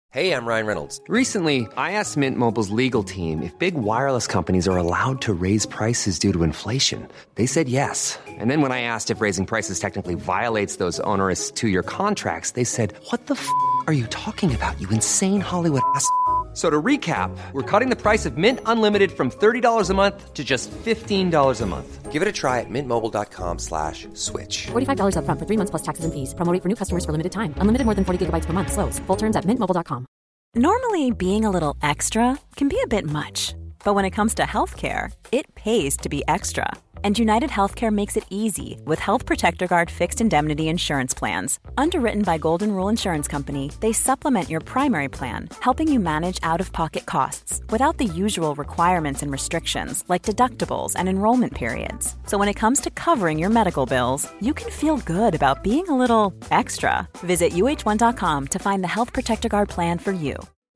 Hey, I'm Ryan Reynolds. Recently, I asked Mint Mobile's legal team if big wireless companies are allowed to raise prices due to inflation. They said yes. And then when I asked if raising prices technically violates those onerous two-year contracts, they said, "What the are you talking about, you insane Hollywood ass?" So to recap, we're cutting the price of Mint Unlimited from $30 a month to just $15 a month. Give it a try at mintmobile.com/switch. $45 up front for 3 months plus taxes and fees. Promo rate for new customers for limited time. Unlimited more than 40 gigabytes per month. Slows full terms at mintmobile.com. Normally, being a little extra can be a bit much. But when it comes to healthcare, it pays to be extra. And United Healthcare makes it easy with Health Protector Guard fixed indemnity insurance plans. Underwritten by Golden Rule Insurance Company, they supplement your primary plan, helping you manage out-of-pocket costs without the usual requirements and restrictions like deductibles and enrollment periods. So when it comes to covering your medical bills, you can feel good about being a little extra. Visit uh1.com to find the Health Protector Guard plan for you.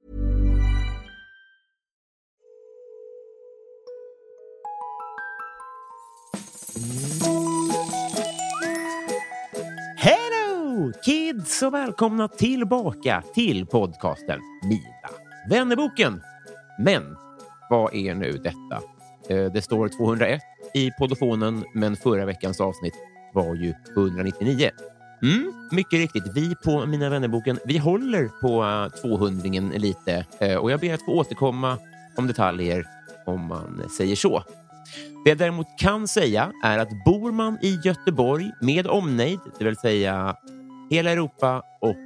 Hello kids och välkomna tillbaka till podcasten Mina vännerboken. Men vad är nu detta? Det står 201 i poddofonen, men förra veckans avsnitt var ju 199. Mycket riktigt, vi på Mina vännerboken, vi håller på 200-ringen lite och jag ber att få återkomma om detaljer om man säger så. Det jag däremot kan säga är att bor man i Göteborg med omnejd, det vill säga hela Europa och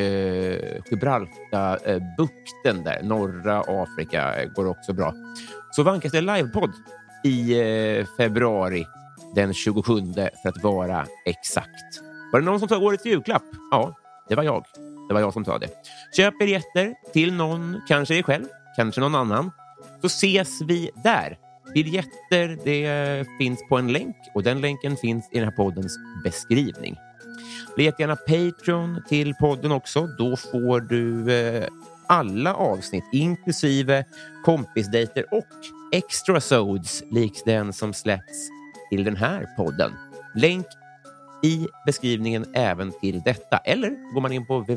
Gibraltar-bukten där, norra Afrika går också bra, så vankas det livepodd i februari den 27 för att vara exakt. Var det någon som tar årets julklapp? Ja, det var jag. Det var jag som tar det. Köp biljetter till någon, kanske dig själv, kanske någon annan, så ses vi där. Biljetter, det finns på en länk och den länken finns i den här poddens beskrivning. Bli gärna Patreon till podden också. Då får du alla avsnitt, inklusive kompisdejter och extra sods likt den som släpps till den här podden. Länk i beskrivningen även till detta. Eller går man in på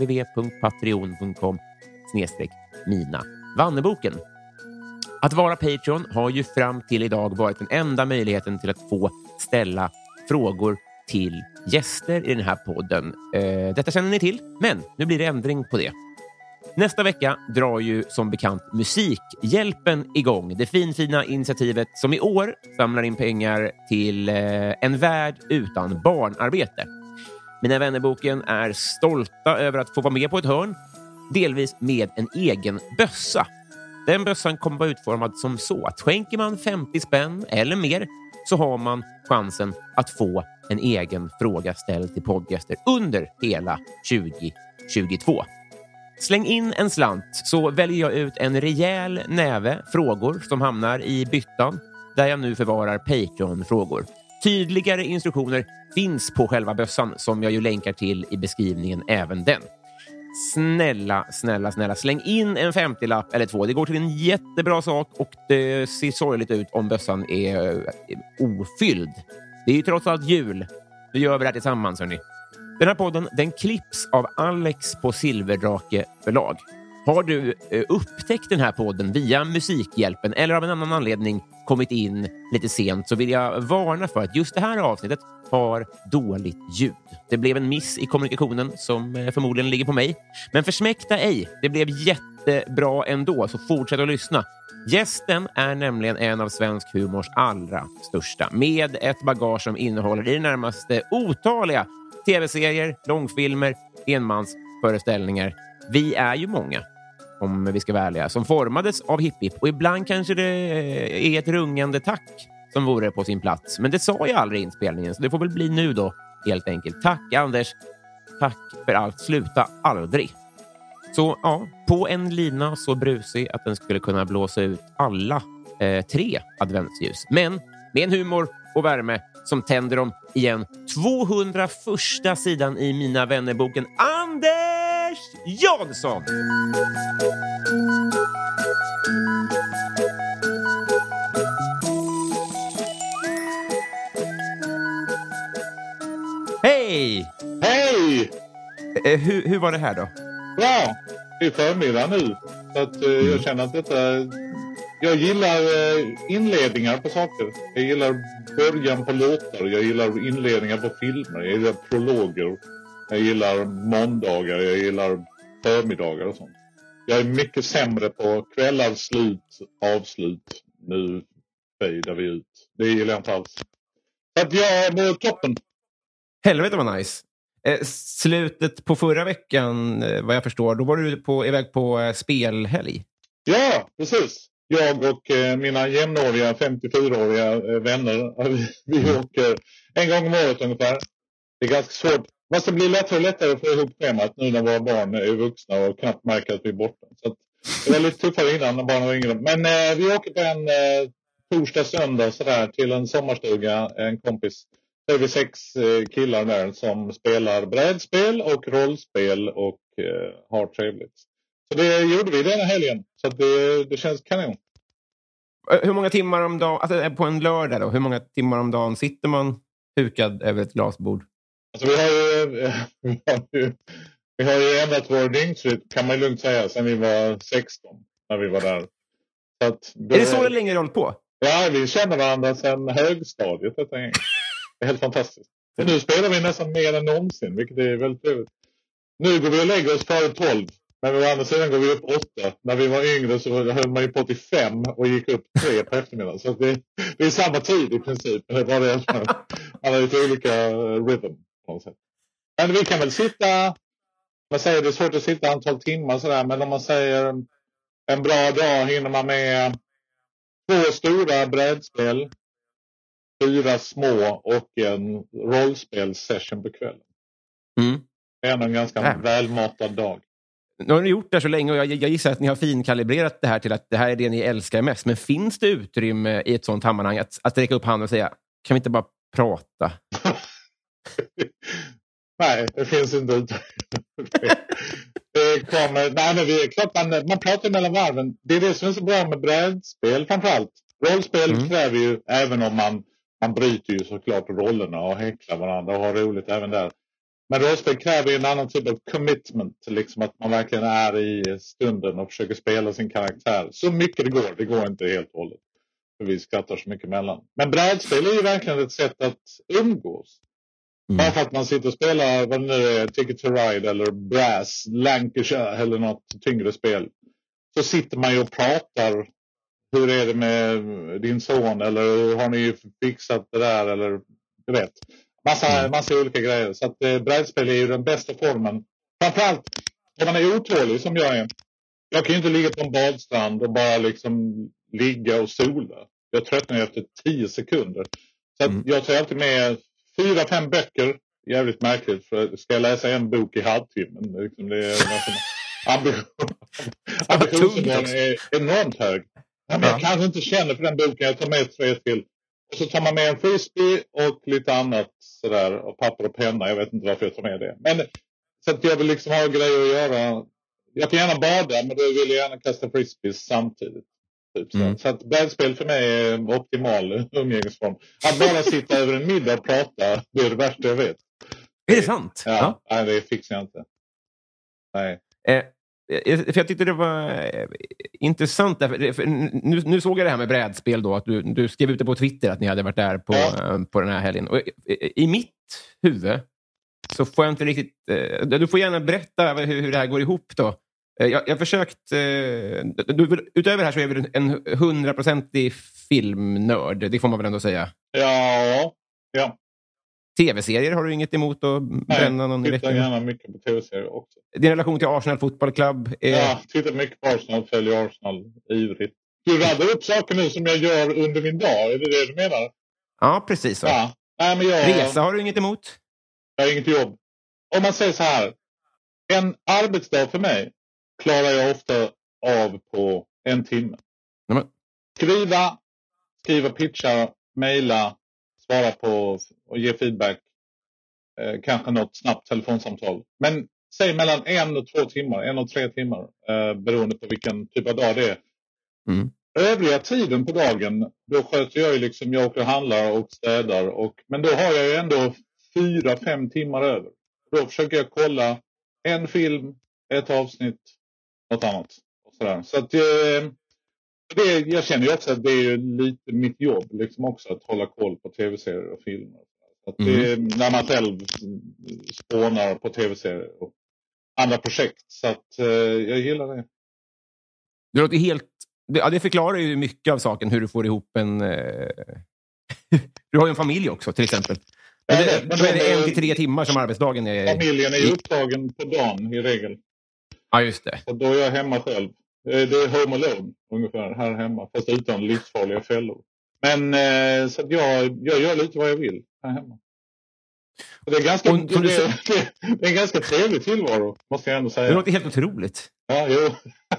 www.patreon.com/mina vanneboken. Att vara Patreon har ju fram till idag varit den enda möjligheten till att få ställa frågor till gäster i den här podden. Detta känner ni till, men nu blir det ändring på det. Nästa vecka drar ju som bekant Musikhjälpen igång. Det fina initiativet som i år samlar in pengar till en värld utan barnarbete. Mina vännerboken är stolta över att få vara med på ett hörn, delvis med en egen bössa. Den bössan kommer vara utformad som så att skänker man 50 spänn eller mer så har man chansen att få en egen fråga ställd till poddgäster under hela 2022. Släng in en slant så väljer jag ut en rejäl näve frågor som hamnar i byttan där jag nu förvarar Patreon-frågor. Tydligare instruktioner finns på själva bössan som jag ju länkar till i beskrivningen även den. Snälla, släng in en 50-lapp eller 2. Det går till en jättebra sak och det ser sorgligt ut om bössan är ofylld. Det är ju trots allt jul. Nu gör vi det här tillsammans, hörni. Den här podden, den klipps av Alex på Silverdrake förlag. Har du upptäckt den här podden via Musikhjälpen eller av en annan anledning kommit in lite sent, så vill jag varna för att just det här avsnittet har dåligt ljud. Det blev en miss i kommunikationen som förmodligen ligger på mig. Men försmäkta ej, det blev jättebra ändå, så fortsätt att lyssna. Gästen är nämligen en av svensk humors allra största, med ett bagage som innehåller i det närmaste otaliga tv-serier, långfilmer, enmansföreställningar. Vi är ju många, om vi ska vara ärliga, som formades av hipp och ibland kanske det är ett rungande tack som vore på sin plats. Men det sa jag aldrig i inspelningen, så det får väl bli nu då, helt enkelt. Tack Anders, tack för allt, sluta aldrig. Så ja, på en lina så brusig att den skulle kunna blåsa ut alla 3 adventsljus. Men med en humor och värme som tänder dem igen. 201:a sidan i Mina vännerboken, Anders Jansson! Hej! Hej! Hur var det här då? Bra! i förmiddag nu. Så att jag känner att jag gillar inledningar på saker. Jag gillar början på låtar. Jag gillar inledningar på filmer. Jag gillar prologer. Jag gillar måndagar. Jag gillar förmiddagar och sånt. Jag är mycket sämre på kvällavslut, avslut. Nu fejdar vi ut. Det gillar jag inte alls. Så att jag mår toppen. Helvete vad nice. Slutet på förra veckan, vad jag förstår, då var du iväg på spelhelg. Ja, precis. Jag och mina jämnåriga 54-åriga vänner, vi åker en gång om året ungefär. Det är ganska svårt. Men det blir lättare och lättare att få ihop schemat nu när våra barn är vuxna och knappt märker att vi är borta. Så det var lite tuffare innan när barnen var yngre. Men vi åker på en torsdag, söndag sådär, till en sommarstuga, en kompis. Så är vi 6 killar där som spelar brädspel och rollspel och har trevligt. Så det gjorde vi den här helgen. Så att det känns kanon. Hur många timmar om dagen, alltså på en lördag då, hur många timmar om dagen sitter man hukad över ett glasbord? Alltså vi har ju ändrat vår dygnsrytm, kan man ju lugnt säga, sen vi var 16 när vi var där. Så att är det så det länge roll på? Ja, vi känner varandra sedan högstadiet. Det är helt fantastiskt. Och nu spelar vi nästan mer än någonsin, vilket är väldigt trevligt. Nu går vi och lägger oss före 12. Men å andra sidan går vi upp 8. När vi var yngre så höll man ju på till 5 och gick upp 3 på eftermiddagen. Så det är samma tid i princip. Det är bara det att man har lite olika rhythm på något sätt. Men vi kan väl sitta, man säger det är svårt att sitta antal timmar sådär. Men om man säger en bra dag hinner man med 2 stora brädspel, 4 små och en rollspelsession på kvällen. Det är en ganska välmatad dag. Nu har ni gjort det så länge och jag gissar att ni har finkalibrerat det här till att det här är det ni älskar mest. Men finns det utrymme i ett sånt sammanhang att räcka upp handen och säga, kan vi inte bara prata? Nej, det finns inte utrymme. Nej, men det är klart man pratar mellan varven. Det är det som är så bra med brädspel framförallt. Rollspel kräver ju, även om man bryter ju såklart rollerna och häcklar varandra och har roligt även där. Men rollspel kräver ju en annan typ av commitment. Liksom att man verkligen är i stunden och försöker spela sin karaktär. Så mycket det går. Det går inte helt och hållet. För vi skrattar så mycket mellan. Men brädspel är ju verkligen ett sätt att umgås. Bara för att man sitter och spelar vad det nu är, Ticket to Ride eller Brass, Lancashire eller något tyngre spel. Så sitter man ju och pratar. Hur är det med din son? Eller har ni fixat det där? Eller du vet. Massa olika grejer. Så att brädspel är ju den bästa formen. Framförallt om man är otålig som jag är. Jag kan ju inte ligga på en badstrand och bara liksom ligga och sola. Jag tröttnar efter 10 sekunder. Så att jag tar alltid med 4-5 böcker. Jävligt märkligt. För ska jag läsa en bok i halvtimmen? Liksom det är ambitionsnivån är enormt hög. Men jag kanske inte känner för den boken. Jag tar med 3 till. Och så tar man med en frisbee och lite annat sådär. Och papper och penna. Jag vet inte varför jag tar med det. Men så att jag vill liksom ha grejer att göra. Jag kan gärna bada. Men då vill jag gärna kasta frisbees samtidigt. Typ. Så att brädspel för mig är optimal umgängesform. Att bara sitta över en middag och prata. Det är det värsta jag vet. Är det sant? Ja. Nej, det fixar jag inte. Nej. För jag tyckte det var intressant där, för nu såg jag det här med brädspel då, att du skrev ut det på Twitter att ni hade varit där på den här helgen. Och i mitt huvud så får jag inte riktigt, du får gärna berätta hur det här går ihop då. Jag försökt, utöver det här så är vi en 100% filmnörd, det får man väl ändå säga. Ja. TV-serier har du inget emot att bränna någon i veckan? Jag tittar gärna mycket på TV-serier också. Din relation till Arsenal Football Club är... Ja, tittar mycket på Arsenal, följer Arsenal ivrigt. Du raddar upp saker nu som jag gör under min dag, är det det du menar? Ja, precis så. Ja. Nej, men Resa har du inget emot? Jag har inget jobb. Om man säger så här, en arbetsdag för mig klarar jag ofta av på 1 timme. Mm. Skriva pitcha, mejla, svara på och ge feedback. Kanske något snabbt telefonsamtal. Men säg mellan 1 och 2 timmar, 1 och 3 timmar. Beroende på vilken typ av dag det är. Övriga tiden på dagen, då sköter jag ju liksom, jag åker och handlar och städar. Men då har jag ju ändå 4-5 timmar över. Då försöker jag kolla en film, ett avsnitt. något annat. Och sådär. Så att jag känner ju också att det är lite mitt jobb liksom också att hålla koll på tv-serier och filmer. Att det är när man själv spånar på tv-serier och andra projekt. Så att jag gillar det. Det låter helt... Det förklarar ju mycket av saken hur du får ihop en... Du har ju en familj också till exempel. Då är det 1-3 timmar som arbetsdagen är... Familjen är ju upptagen på dagen i regel. Ja, just det. Så då är jag hemma själv. Det är home alone ungefär här hemma. Fast utan livsfarliga fällor. Men så att jag gör lite vad jag vill här hemma. Och det är ganska, det är en ganska trevlig tillvaro, måste jag ändå säga. Det låter helt otroligt. Ja, jo.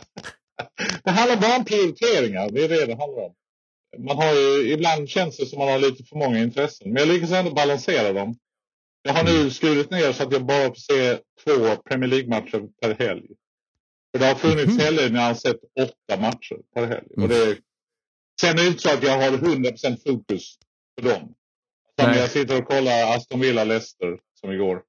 Det handlar bara om prioriteringar. Det är det handlar om. Man har ju, ibland känns det som man har lite för många intressen. Men jag lyckas ändå balansera dem. Jag har nu skurit ner så att jag bara får se 2 Premier League-matcher per helg. För det har funnits helger när jag har sett 8 matcher per helg. Och sen är det inte så att jag har 100% fokus på dem. Som jag sitter och kollar Aston Villa Leicester som igår.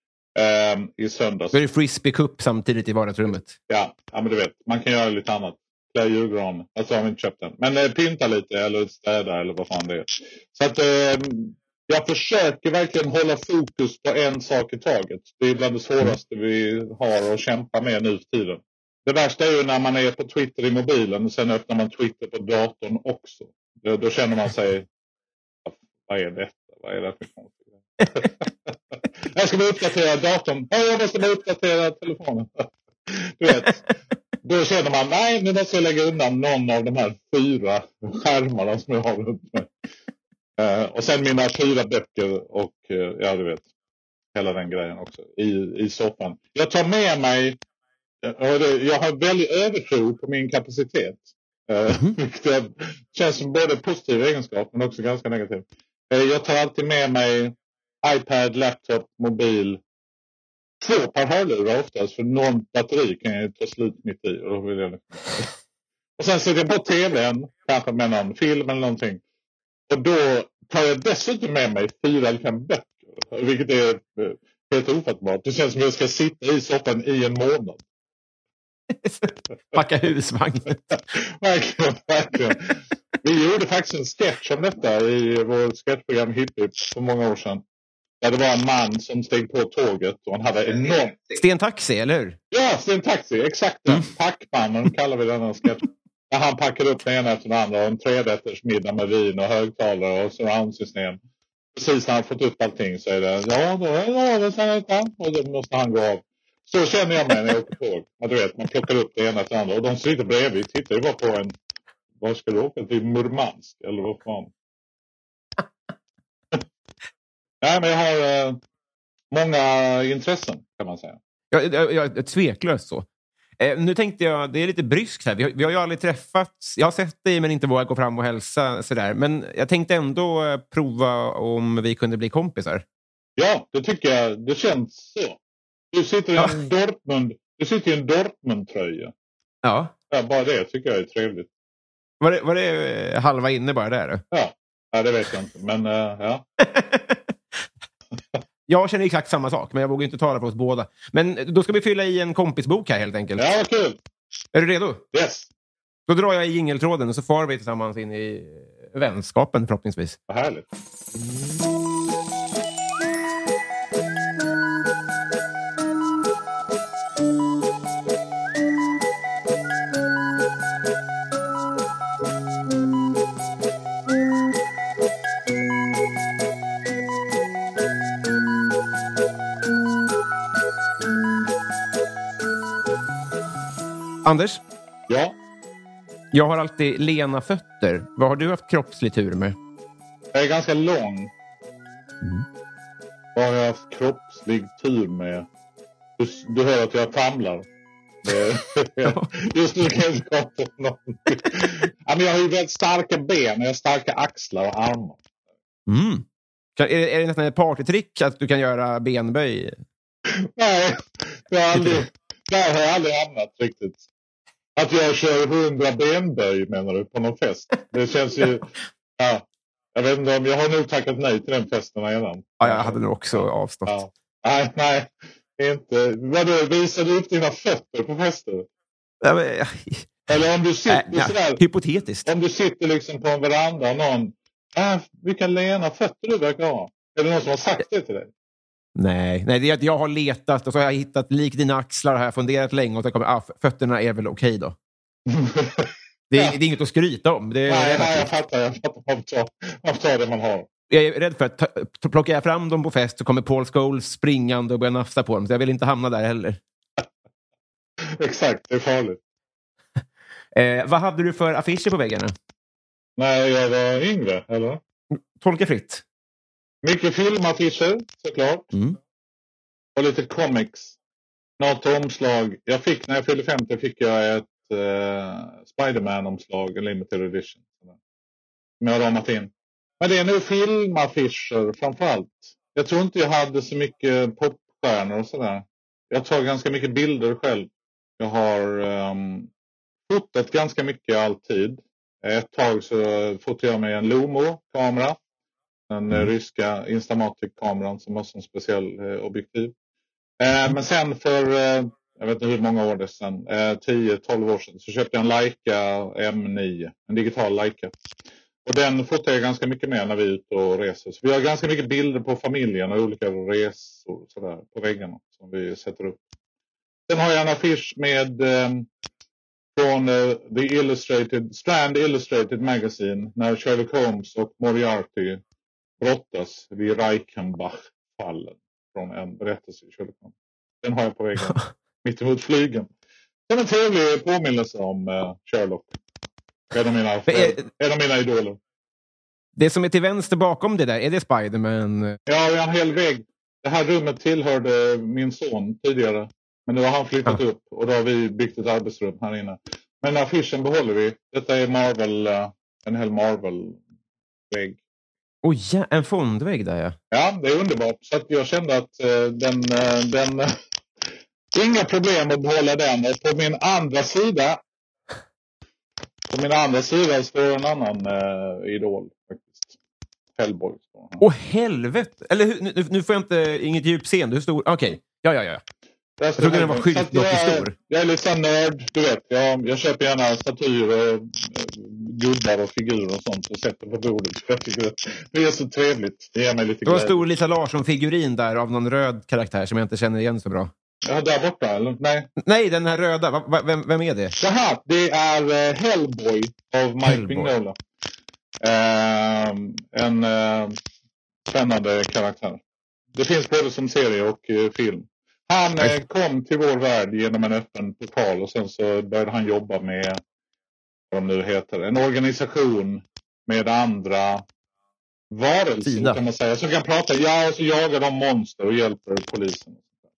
I söndags. Så är det Frisbee Cup samtidigt i vardagsrummet. Ja, men du vet. Man kan göra lite annat. Klä julgran. Alltså har vi inte köpt den. Men pynta lite eller städa eller vad fan det är. Så att jag försöker verkligen hålla fokus på en sak i taget. Det är bland det svåraste vi har att kämpa med nu för tiden. Det värsta är ju när man är på Twitter i mobilen och sen öppnar man Twitter på datorn också. Då känner man sig, vad är detta? Vad är det för konstigt? Jag ska bara uppdatera datorn. Jag måste bara uppdatera telefonen. Du vet. Då känner man, nej, nu måste jag lägga undan någon av de här 4 skärmarna som jag har runt mig. Och sen mina 4 böcker och ja, du vet, hela den grejen också i soffan. Jag tar med mig, jag har väldigt övertro på min kapacitet. Vilket känns som både positiv egenskap men också ganska negativ. Jag tar alltid med mig iPad, laptop, mobil. 2 par hörlurar oftast, för någon batteri kan jag ta slut mitt i. Och, då vill jag... och sen sätter jag på tvn, kanske med någon film eller någonting. Och då tar jag dessutom med mig 4 eller 5 böcker. Vilket är helt ofattbart. Det känns som att jag ska sitta i soffan i en månad. Packa husvagnen. Verkligen. Vi gjorde faktiskt en sketch om detta i vårt sketchprogram Hippie för många år sedan. Där det var en man som steg på tåget och han hade enormt... Sten Taxi, eller hur? Ja, Sten Taxi, exakt. Packmannen kallar vi den här sketch. Där han packar upp den ena efter den andra och en 3-rätters middag med vin och högtalare och surroundsystem. Precis när han fått upp allting så är det, ja, då är det sen och då måste han gå av. Så känner jag mig när jag åker tåg. Du vet, man plockar upp det ena efter det andra och de sitter bredvid, tittar ju bara på en... Var ska du åka till? Murmansk eller vad fan? Nej, men jag har många intressen kan man säga. Jag tveklöst så. Nu tänkte jag, det är lite bryskt här. Vi har ju aldrig träffats. Jag har sett dig men inte vågat gå fram och hälsa sådär. Men jag tänkte ändå prova om vi kunde bli kompisar. Ja, det tycker jag. Det känns så. Du sitter i en Dortmund-tröja. Ja. Ja, bara det tycker jag är trevligt. Var det halva inne bara där? Ja, det vet jag inte. Men ja. Jag känner exakt samma sak, men jag vågar inte tala för oss båda. Men då ska vi fylla i en kompisbok här helt enkelt. Ja, vad kul! Är du redo? Yes! Då drar jag i jingeltråden och så far vi tillsammans in i vänskapen förhoppningsvis. Vad härligt. Anders? Ja? Jag har alltid lena fötter. Vad har du haft kroppslig tur med? Jag är ganska lång. Vad har jag haft kroppslig tur med? Du hör att jag famlar. Just nu kan jag inte komma på någonting. Men jag har ju väldigt starka ben. Jag har starka axlar och armar. Är det nästan ett partytrick att du kan göra benböj? Nej, där har jag aldrig hamnat riktigt. Att jag kör 100 benböj menar du på någon fest. Det känns ju... Ja, jag vet inte om jag har nog tackat nej till den festen redan. Ja, jag hade nog också avstått. Ja. Nej, inte. Vadå, visar du upp dina fötter på fester? Eller om du sitter sådär. Hypotetiskt. Om du sitter liksom på en veranda och någon... vilka lena fötter du verkar ha. Är det någon som har sagt det till dig? Nej, det är att jag har letat och så har jag hittat lik dina axlar och har funderat länge och så kommer fötterna är väl okej då. Det är inget att skryta om. Nej, jag fattar. Man tar det man har. Jag är rädd för att plockar jag fram dem på fest så kommer Paul Scholes springande och börja nafsa på dem. Så jag vill inte hamna där heller. Exakt, det är farligt. Vad hade du för affischer på väggarna? Nej, jag var yngre, eller? Tolka fritt. Mycket filmaffischer, såklart. Och lite comics. Något omslag. När jag fyllde 50 fick jag ett Spider-Man-omslag, en limited edition. Som jag har ramat in. Men det är nu filmaffischer framförallt. Jag tror inte jag hade så mycket popstjärnor och sådär. Jag tar ganska mycket bilder själv. Jag har fotat ganska mycket alltid. Ett tag så fotade jag med en Lomo-kamera. Den ryska Instamatic-kameran som har en speciell objektiv. Men sen för, jag vet inte hur många år det sedan, 10-12 år sedan så köpte jag en Leica M9. En digital Leica. Och den fotar jag ganska mycket med när vi är ute och reser. Så vi har ganska mycket bilder på familjen och olika resor sådär, på väggarna som vi sätter upp. Sen har jag en affisch med från The Strand Illustrated Magazine när Sherlock Holmes och Moriarty brottas vid Reichenbach-fallen från en berättelse i Sherlock Holmes. Den har jag på väggen mitt emot flygen. Det är en trevlig påminnelse om Sherlock. En av mina idoler. Det som är till vänster bakom det där, är det Spider-Man? Ja, vi har en hel vägg. Det här rummet tillhörde min son tidigare. Men nu har han flyttat upp och då har vi byggt ett arbetsrum här inne. Men affischen behåller vi. Detta är Marvel, en hel Marvel-vägg. Ja, en fondvägg där, ja. Ja, det är underbart. Så att jag kände att den inga problem att behålla den. Och på min andra sida står en annan idol faktiskt. Hellboy. Helvete! Eller nu får jag inte inget djupseende. Hur stor? Okej. Ja. Jag trodde den var sjukt mycket stor. Jag är lite nörd, du vet. Jag köper gärna statyer och gubbar och figurer och sånt och sätter på bordet. Jag tycker det är så trevligt. Det ger mig lite glädje. Det var stor Lisa Larsson-figurin där av någon röd karaktär som jag inte känner igen så bra. Ja, där borta, eller? Nej, den här röda. Vem är det? Jaha, det är Hellboy av Mike Mignola. En spännande karaktär. Det finns både som serie och film. Han kom till vår värld genom en öppen portal och sen så började han jobba med vad de nu heter, en organisation med andra varelser kan man säga. Så kan prata, och så jagar de monster och hjälper polisen.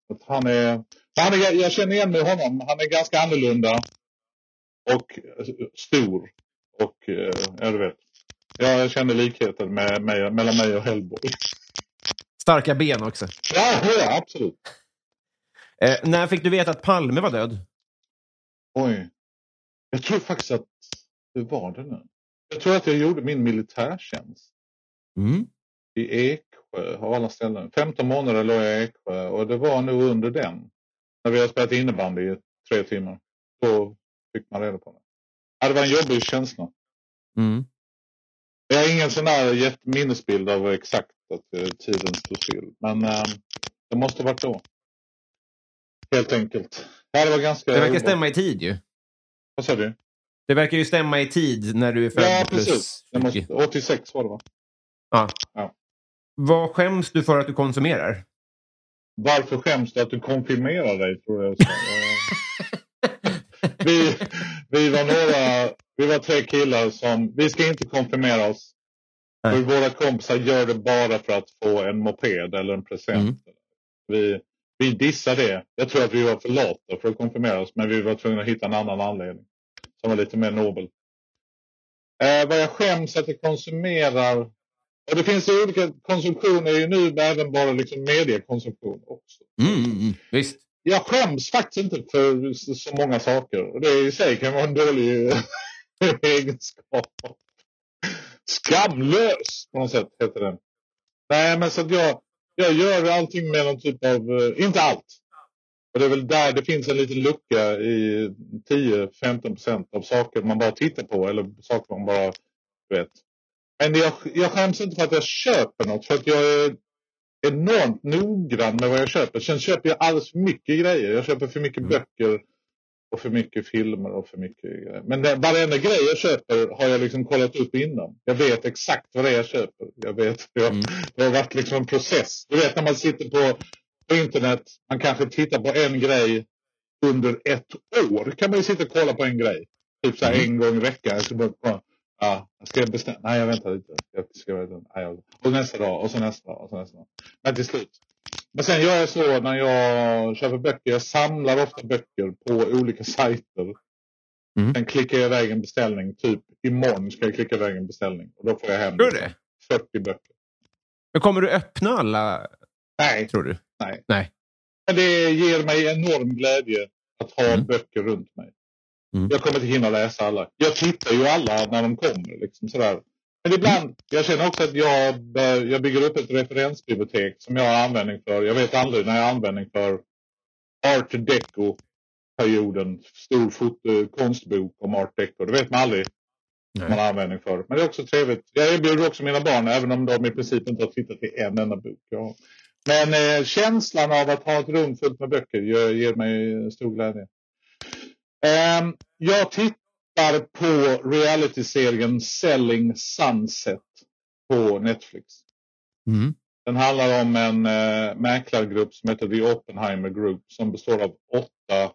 Jag känner igen med honom. Han är ganska annorlunda och stor och du vet. Jag känner likheter mellan mig och Hellboy. Starka ben också. Ja, absolut. När fick du veta att Palme var död? Oj. Jag tror faktiskt att... Hur var det nu? Jag tror att jag gjorde min militärtjänst. I Eksjö, av alla ställen. 15 månader låg jag i Eksjö. Och det var nog under den. När vi har spelat innebandy i 3 timmar. Då fick man reda på det. Ja, det var en jobbig känsla. Jag har ingen sån här minnesbild av exakt att tiden stod still. Men det måste varit då. Helt enkelt. Ja, det var ganska... Det verkar stämma i tid ju. Vad sa du? Det verkar ju stämma i tid när du är född. Ja, precis. 86 var det, va? Ja. Vad skäms du för att du konsumerar? Varför skäms du att du konfirmerar dig, tror jag. Vi var 3 killar som... Vi ska inte konfirmera oss. För våra kompisar gör det bara för att få en moped eller en present. Vi dissar det. Jag tror att vi var för lata för att konfirmera oss. Men vi var tvungna att hitta en annan anledning. Som var lite mer nobel. Vad jag skäms att jag konsumerar. Och det finns ju olika konsumtioner ju nu. Även bara liksom mediekonsumtion också. Visst. Jag skäms faktiskt inte för så många saker. Och det i sig kan vara en dålig egenskap. Skamlös på något sätt heter den. Nej, men så att jag gör allting med någon typ av... Inte allt. Och det är väl där det finns en liten lucka i 10-15% av saker man bara tittar på. Eller saker man bara vet. Men jag skäms inte för att jag köper något. För att jag är enormt noggrann med vad jag köper. Sen köper jag alldeles för mycket grejer. Jag köper för mycket böcker. Och för mycket filmer och för mycket grejer. Men varenda grej jag köper har jag liksom kollat upp innan. Jag vet exakt vad det är jag köper. Det har varit liksom en process. Du vet när man sitter på internet. Man kanske tittar på en grej under ett år. Kan man ju sitta och kolla på en grej. Typ så här en gång i veckan. Ska jag bestämma? Nej, jag väntar lite. Och nästa dag. Och så nästa dag. Och så nästa dag. Men till slut. Men sen gör jag så när jag köper böcker. Jag samlar ofta böcker på olika sajter. Sen klickar jag iväg en beställning. Typ imorgon ska jag klicka iväg en beställning. Och då får jag hem 40 böcker. Men kommer du öppna alla? Nej. Tror du? Nej. Men det ger mig enorm glädje att ha böcker runt mig. Jag kommer inte hinna läsa alla. Jag tittar ju alla när de kommer. Liksom sådär. Men ibland, jag känner också att jag bygger upp ett referensbibliotek som jag har användning för. Jag vet aldrig när jag har användning för Art Deco-perioden. Stor konstbok om Art Deco. Det vet man aldrig vad man har användning för. Men det är också trevligt. Jag erbjuder också mina barn, även om de i princip inte har tittat i en enda bok. Ja. Men känslan av att ha ett rum fullt med böcker ger mig stor glädje. Jag tittar på reality-serien Selling Sunset på Netflix. Den handlar om en mäklargrupp som heter The Oppenheimer Group som består av 8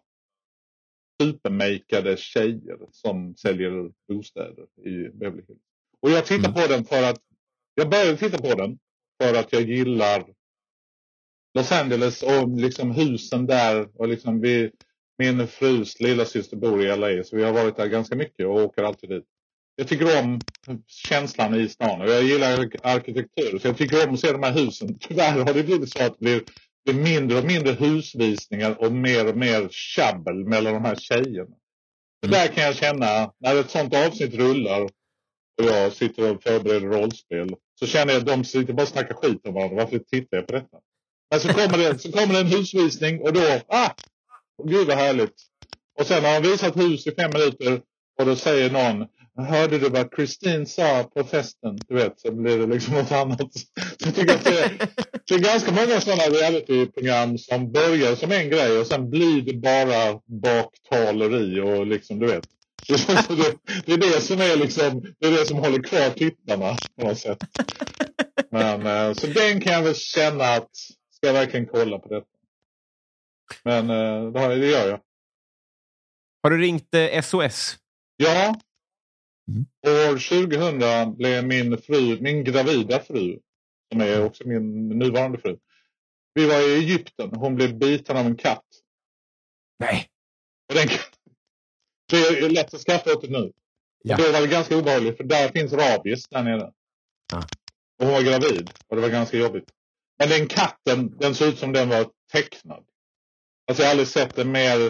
supermakade tjejer som säljer bostäder i Beverly Hills. Och jag tittar på den jag började titta på den för att jag gillar Los Angeles och liksom husen där och liksom min frus lilla syster bor i LA så vi har varit där ganska mycket och åker alltid dit. Jag tycker om känslan i stan och jag gillar arkitektur så jag tycker om att se de här husen. Tyvärr har det blivit så att det blir mindre och mindre husvisningar och mer tjabbel mellan de här tjejerna. Så där kan jag känna när ett sånt avsnitt rullar och jag sitter och förbereder rollspel så känner jag att de sitter bara och snackar skit om varandra. Varför tittar jag på detta? Men så kommer det en husvisning och då gud vad härligt. Och sen har han visat hus i 5 minuter och då säger någon hörde du vad Christine sa på festen? Du vet, så blir det liksom något annat. Så jag tycker att det är ganska många sådana reality-program som börjar som en grej och sen blir det bara baktaleri och liksom du vet. Det är det som är liksom, det är det som håller kvar tittarna på något sätt. Men så den kan jag väl känna att ska jag verkligen kolla på detta. Men det gör jag. Har du ringt SOS? Ja. År 2000 blev min gravida fru, som är också min nuvarande fru. Vi var i Egypten. Hon blev biten av en katt. Nej. Och det är lätt att skaffa åt det nu. Ja. Och då var det ganska obehagligt för där finns rabies där nere. Ja. Och hon var gravid och det var ganska jobbigt. Men den katten, den såg ut som den var tecknad. Alltså jag har aldrig sett en mer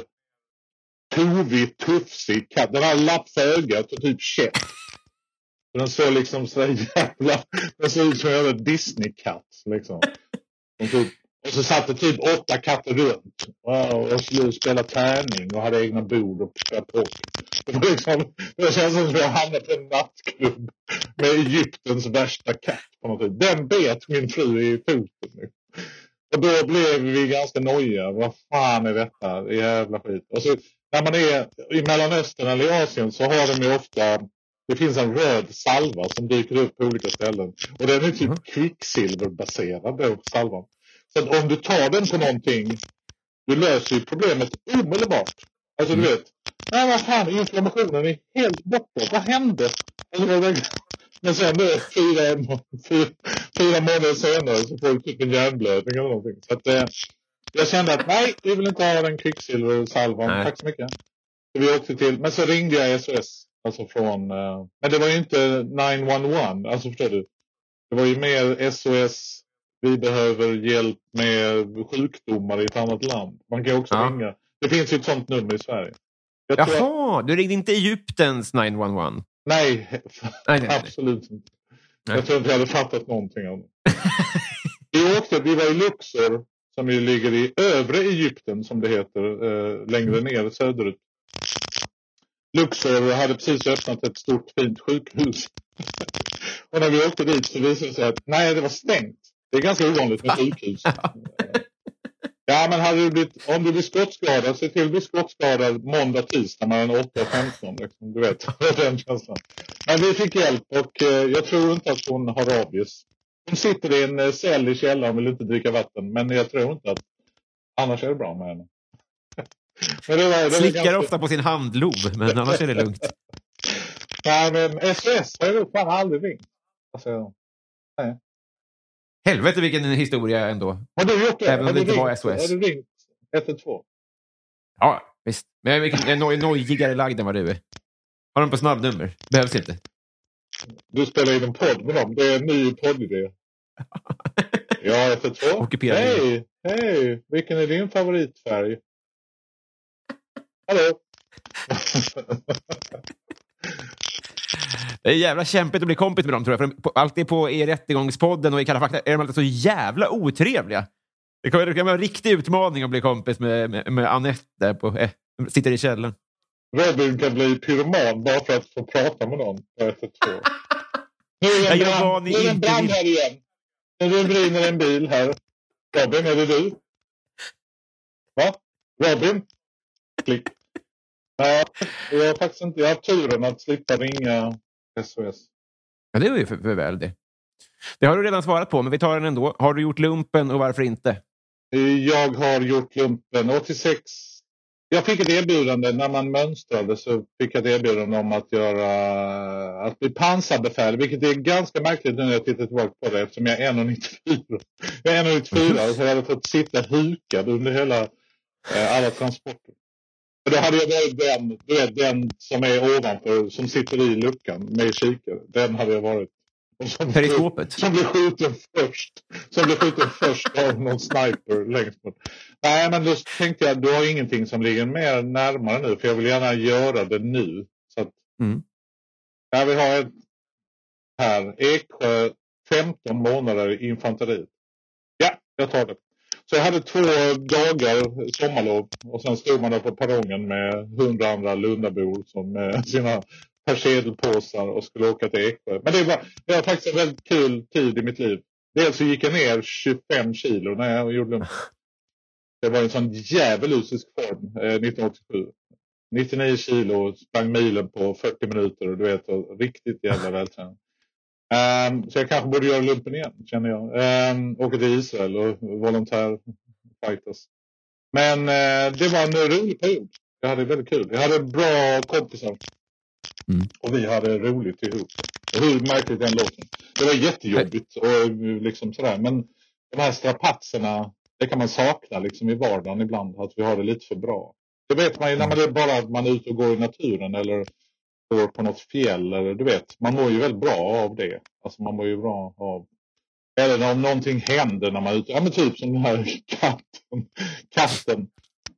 tovig, tufsig katt. Den har lapp för ögat och typ käpp. Den såg liksom så jävla... Den såg ut som en jävla Disney-katt. Liksom. Och så satt det typ 8 katter runt. Wow, och skulle spela tärning och hade egna bord och pock. Det känns som att jag hamnade på en nattklubb med Egyptens värsta katt. På något sätt. Den bet min fru i foten nu. Och då blev vi ganska nojiga. Vad fan är detta? Det är jävla skit. Och så när man är i Mellanöstern eller i Asien så har de ju ofta... Det finns en röd salva som dyker upp på olika ställen. Och den är typ kvicksilverbaserad då, salvan. Så att om du tar den på någonting, du löser ju problemet omedelbart. Alltså du vet, nej vad fan, inflammationen är helt borta. Vad hände? Men sen då, 4 månader senare så får du typ en hjärnblödning eller någonting. Så att jag kände att nej, jag vill inte ha den kvicksilversalvan. Nej. Tack så mycket. Så vi åkte till, men så ringde jag SOS. Alltså från, men det var ju inte 911, alltså förstår du. Det var ju mer SOS, vi behöver hjälp med sjukdomar i ett annat land. Man kan också ringa. Det finns ju ett sånt nummer i Sverige. Jaha, du ringde inte Egyptens 911? Nej, absolut inte. Jag tror inte jag hade fattat någonting om det. Vi var i Luxor, som ju ligger i övre Egypten som det heter, längre ner söderut. Luxor hade precis öppnat ett stort fint sjukhus. Och när vi åkte dit så visade det sig att nej, det var stängt. Det är ganska ovanligt med sjukhus. Ja, men om du blir skottskadad, se till att bli skottskadad måndag, tisdag mellan 8 och 15. Liksom, du vet, den känslan. Men vi fick hjälp och jag tror inte att hon har rabies. Hon sitter i en cell i källaren och vill inte dricka vatten. Men jag tror inte att annars är det bra med henne. Men det Slickar ganska... ofta på sin handlov, men annars är det lugnt. Nej, men SOS har jag fan aldrig ringt. Alltså, nej. Helvete vilken historia ändå. Har du gjort det? Även om det inte var SOS. Har du ringt 112? Ja, visst. Men jag är nojigare lagd än vad du är. Har de på snabbnummer? Behövs inte. Du spelar in en podd med dem. Det är en ny poddidé. Ja, 112. Hej. Vilken är din favoritfärg? Hallå. Det är jävla kämpigt att bli kompis med dem, tror jag. För alltid på er rättegångspodden och i Kalla fakta är de alltid så jävla otrevliga. Det kan vara en riktig utmaning att bli kompis med Anette där på, sitter i källaren. Robin kan bli pyroman bara för att få prata med någon på 112. Nu är det en brand här igen. Nu brinner en bil här. Robin, är det du? Va? Robin? Klick. Nej, jag har faktiskt inte haft turen att slippa ringa SOS. Ja, det är ju för väl det. Det har du redan svarat på, men vi tar den ändå. Har du gjort lumpen och varför inte? Jag har gjort lumpen 86. Jag fick ett erbjudande när man mönstrade, så fick jag ett erbjudande om att bli pansarbefäl, vilket är ganska märkligt nu när jag tittar tillbaka på det, eftersom jag är 1,94. Jag är 1,94 så jag hade fått sitta hukad under hela alla transporter. Och då hade jag varit den som är ovanför, som sitter i luckan med kikare. Den hade jag varit. Periskopet. Som blev skjuten först av någon sniper längst bort. Nej, men då tänkte jag, du har ingenting som ligger mer närmare nu. För jag vill gärna göra det nu. Så att, jag vill ha ett här. Eksjö 15 månader infanteri. Ja, jag tar det. Så jag hade 2 dagar sommarlov. Och sen stod man där på perrongen med 100 andra Lundabor som med sina persedelpåsar och skulle åka till Eksjö. Men det var faktiskt en väldigt kul tid i mitt liv. Dels så gick jag ner 25 kilo när jag gjorde det. Det var en sån djävulusisk form 1987. 99 kilo, sprang milen på 40 minuter och du vet, och riktigt jävla vältränad. Så jag kanske borde göra lumpen igen, känner jag. Åka till Israel och volontärfightas. Men det var en rolig period. Jag hade väldigt kul. Jag hade bra kompisar. Och vi hade roligt ihop. Och hur märkligt den låten. Det var jättejobbigt och liksom sådär. Men de här strapatserna, det kan man sakna liksom i vardagen ibland. Att vi har det lite för bra. Det vet man ju när man är bara att man är ute och går i naturen. Eller går på något fjäll. Eller du vet, man mår ju väldigt bra av det. Alltså man mår ju bra av. Eller om någonting händer när man är ute. Ja men typ som den här katten.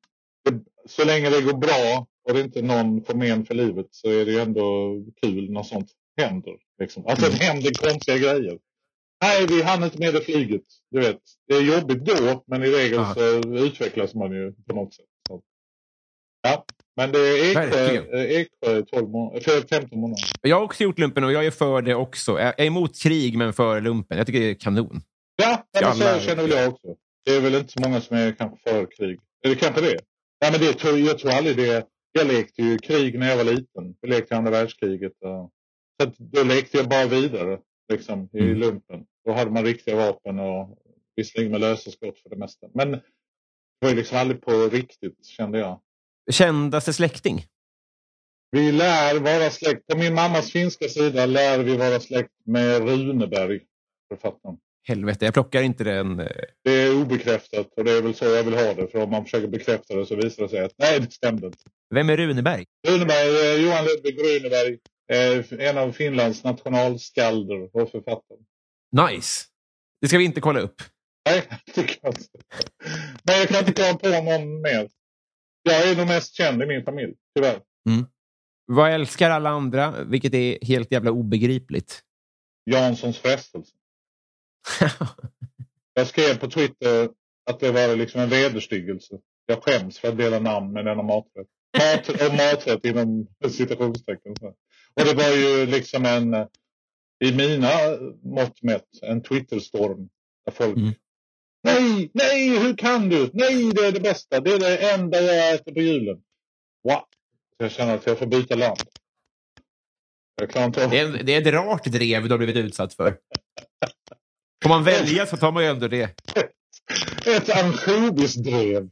Så länge det går bra och det inte någon får men för livet så är det ju ändå kul när sånt händer. Liksom. Alltså det händer konstiga grejer. Nej, vi hann inte med det flyget. Du vet, det är jobbigt då, men i regel så utvecklas man ju på något sätt. Så. Ja, men det är Eksjö 15 månader. Jag har också gjort lumpen och jag är för det också. Jag är emot krig men för lumpen. Jag tycker det är kanon. Ja, men så känner väl jag också. Det är väl inte så många som är kanske för krig. Är det kanske det? Ja, men jag tror aldrig det. Jag lekte ju krig när jag var liten. Jag lekte andra världskriget. Så då lekte jag bara vidare liksom, i lumpen. Då hade man riktiga vapen och visserligen med lösa skott för det mesta. Men det var ju liksom aldrig på riktigt, kände jag. Kändaste släkting? Vi lär vara släkt. På min mammas finska sida lär vi vara släkt med Runeberg, författaren. Helvete, jag plockar inte den. Det är obekräftat och det är väl så jag vill ha det. För om man försöker bekräfta det så visar det sig att nej, det stämde inte. Vem är Runeberg? Runeberg, Johan Ludvig Runeberg. En av Finlands nationalskalder och författare. Nice. Det ska vi inte kolla upp. Nej, det kan jag inte. Men jag kan inte komma på någon mer. Jag är nog mest känd i min familj, tyvärr. Vad älskar alla andra, vilket är helt jävla obegripligt? Janssons frestelse. Jag skrev på Twitter att det var liksom en vederstyggelse. Jag skäms för att dela namn med denna maträtt. Maträtt inom citationstecken. Och det var ju liksom i mina mått mätt, en Twitterstorm. Där folk, nej, hur kan du? Nej, det är det bästa. Det är det enda jag äter på julen. Wow. Jag känner att jag får byta land. Jag kan inte... Det är ett rart drev du har blivit utsatt för. Får man välja så tar man ju ändå det. Ett ansjovisdrev.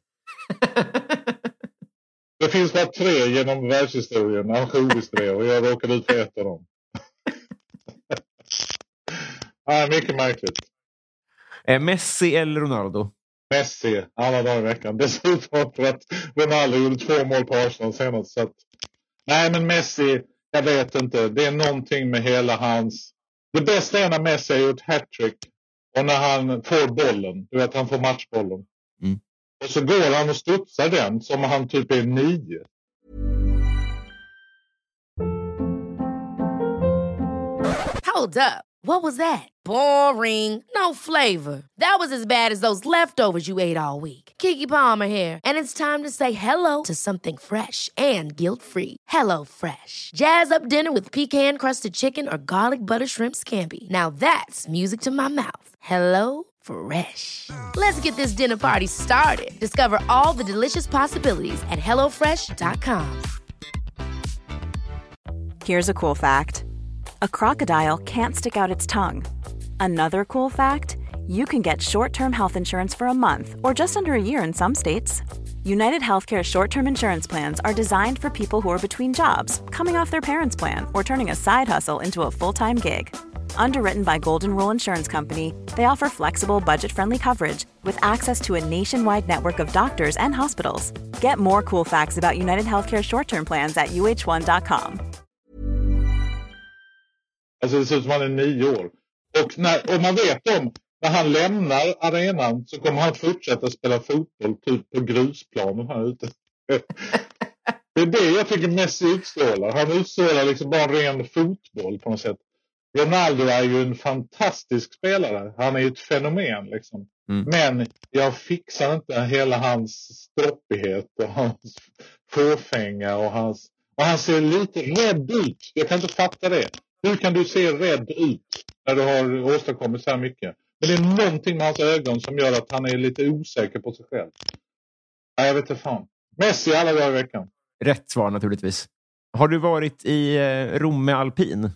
Det finns bara 3 genom världshistorien. Ansjovisdrev. Och jag råkade ut för ett av dem. Mycket märkligt. Messi eller Ronaldo? Messi, alla dagar i veckan. Dessutom för att Ronaldo gjorde 2 mål på Arsenal senast. Så att... Nej, men Messi, jag vet inte. Det är någonting med hela hans... Det bästa är när Messi har gjort hattrick. Och när han får bollen. Du vet, han får matchbollen. Och så går han och studsar den som han typ är 9. Hold up. What was that? Boring. No flavor. That was as bad as those leftovers you ate all week. Keke Palmer here. And it's time to say hello to something fresh and guilt-free. Hello Fresh. Jazz up dinner with pecan-crusted chicken or garlic butter shrimp scampi. Now that's music to my mouth. Hello Fresh. Let's get this dinner party started. Discover all the delicious possibilities at hellofresh.com. Here's a cool fact. A crocodile can't stick out its tongue. Another cool fact, you can get short-term health insurance for a month or just under a year in some states. United Healthcare short-term insurance plans are designed for people who are between jobs, coming off their parents' plan, or turning a side hustle into a full-time gig. Underwritten by Golden Rule Insurance Company, they offer flexible, budget-friendly coverage with access to a nationwide network of doctors and hospitals. Get more cool facts about United Healthcare short-term plans at uh1.com. Alltså det ser ut som han är 9 år. Och man vet om, när han lämnar arenan så kommer han fortsätta spela fotboll typ på grusplanen här ute. Det är det jag tycker Messi utstrålar. Han utstrålar liksom bara ren fotboll på något sätt. Ronaldo är ju en fantastisk spelare. Han är ju ett fenomen liksom. Men jag fixar inte hela hans stroppighet och hans fåfänga och han ser lite rädd ut. Jag kan inte fatta det. Hur kan du se rädd ut när du har åstadkommit så här mycket? Men det är någonting med hans ögon som gör att han är lite osäker på sig själv. Nej, jag vet inte fan. Messi alla dagar i veckan. Rätt svar naturligtvis. Har du varit i Romme Alpin?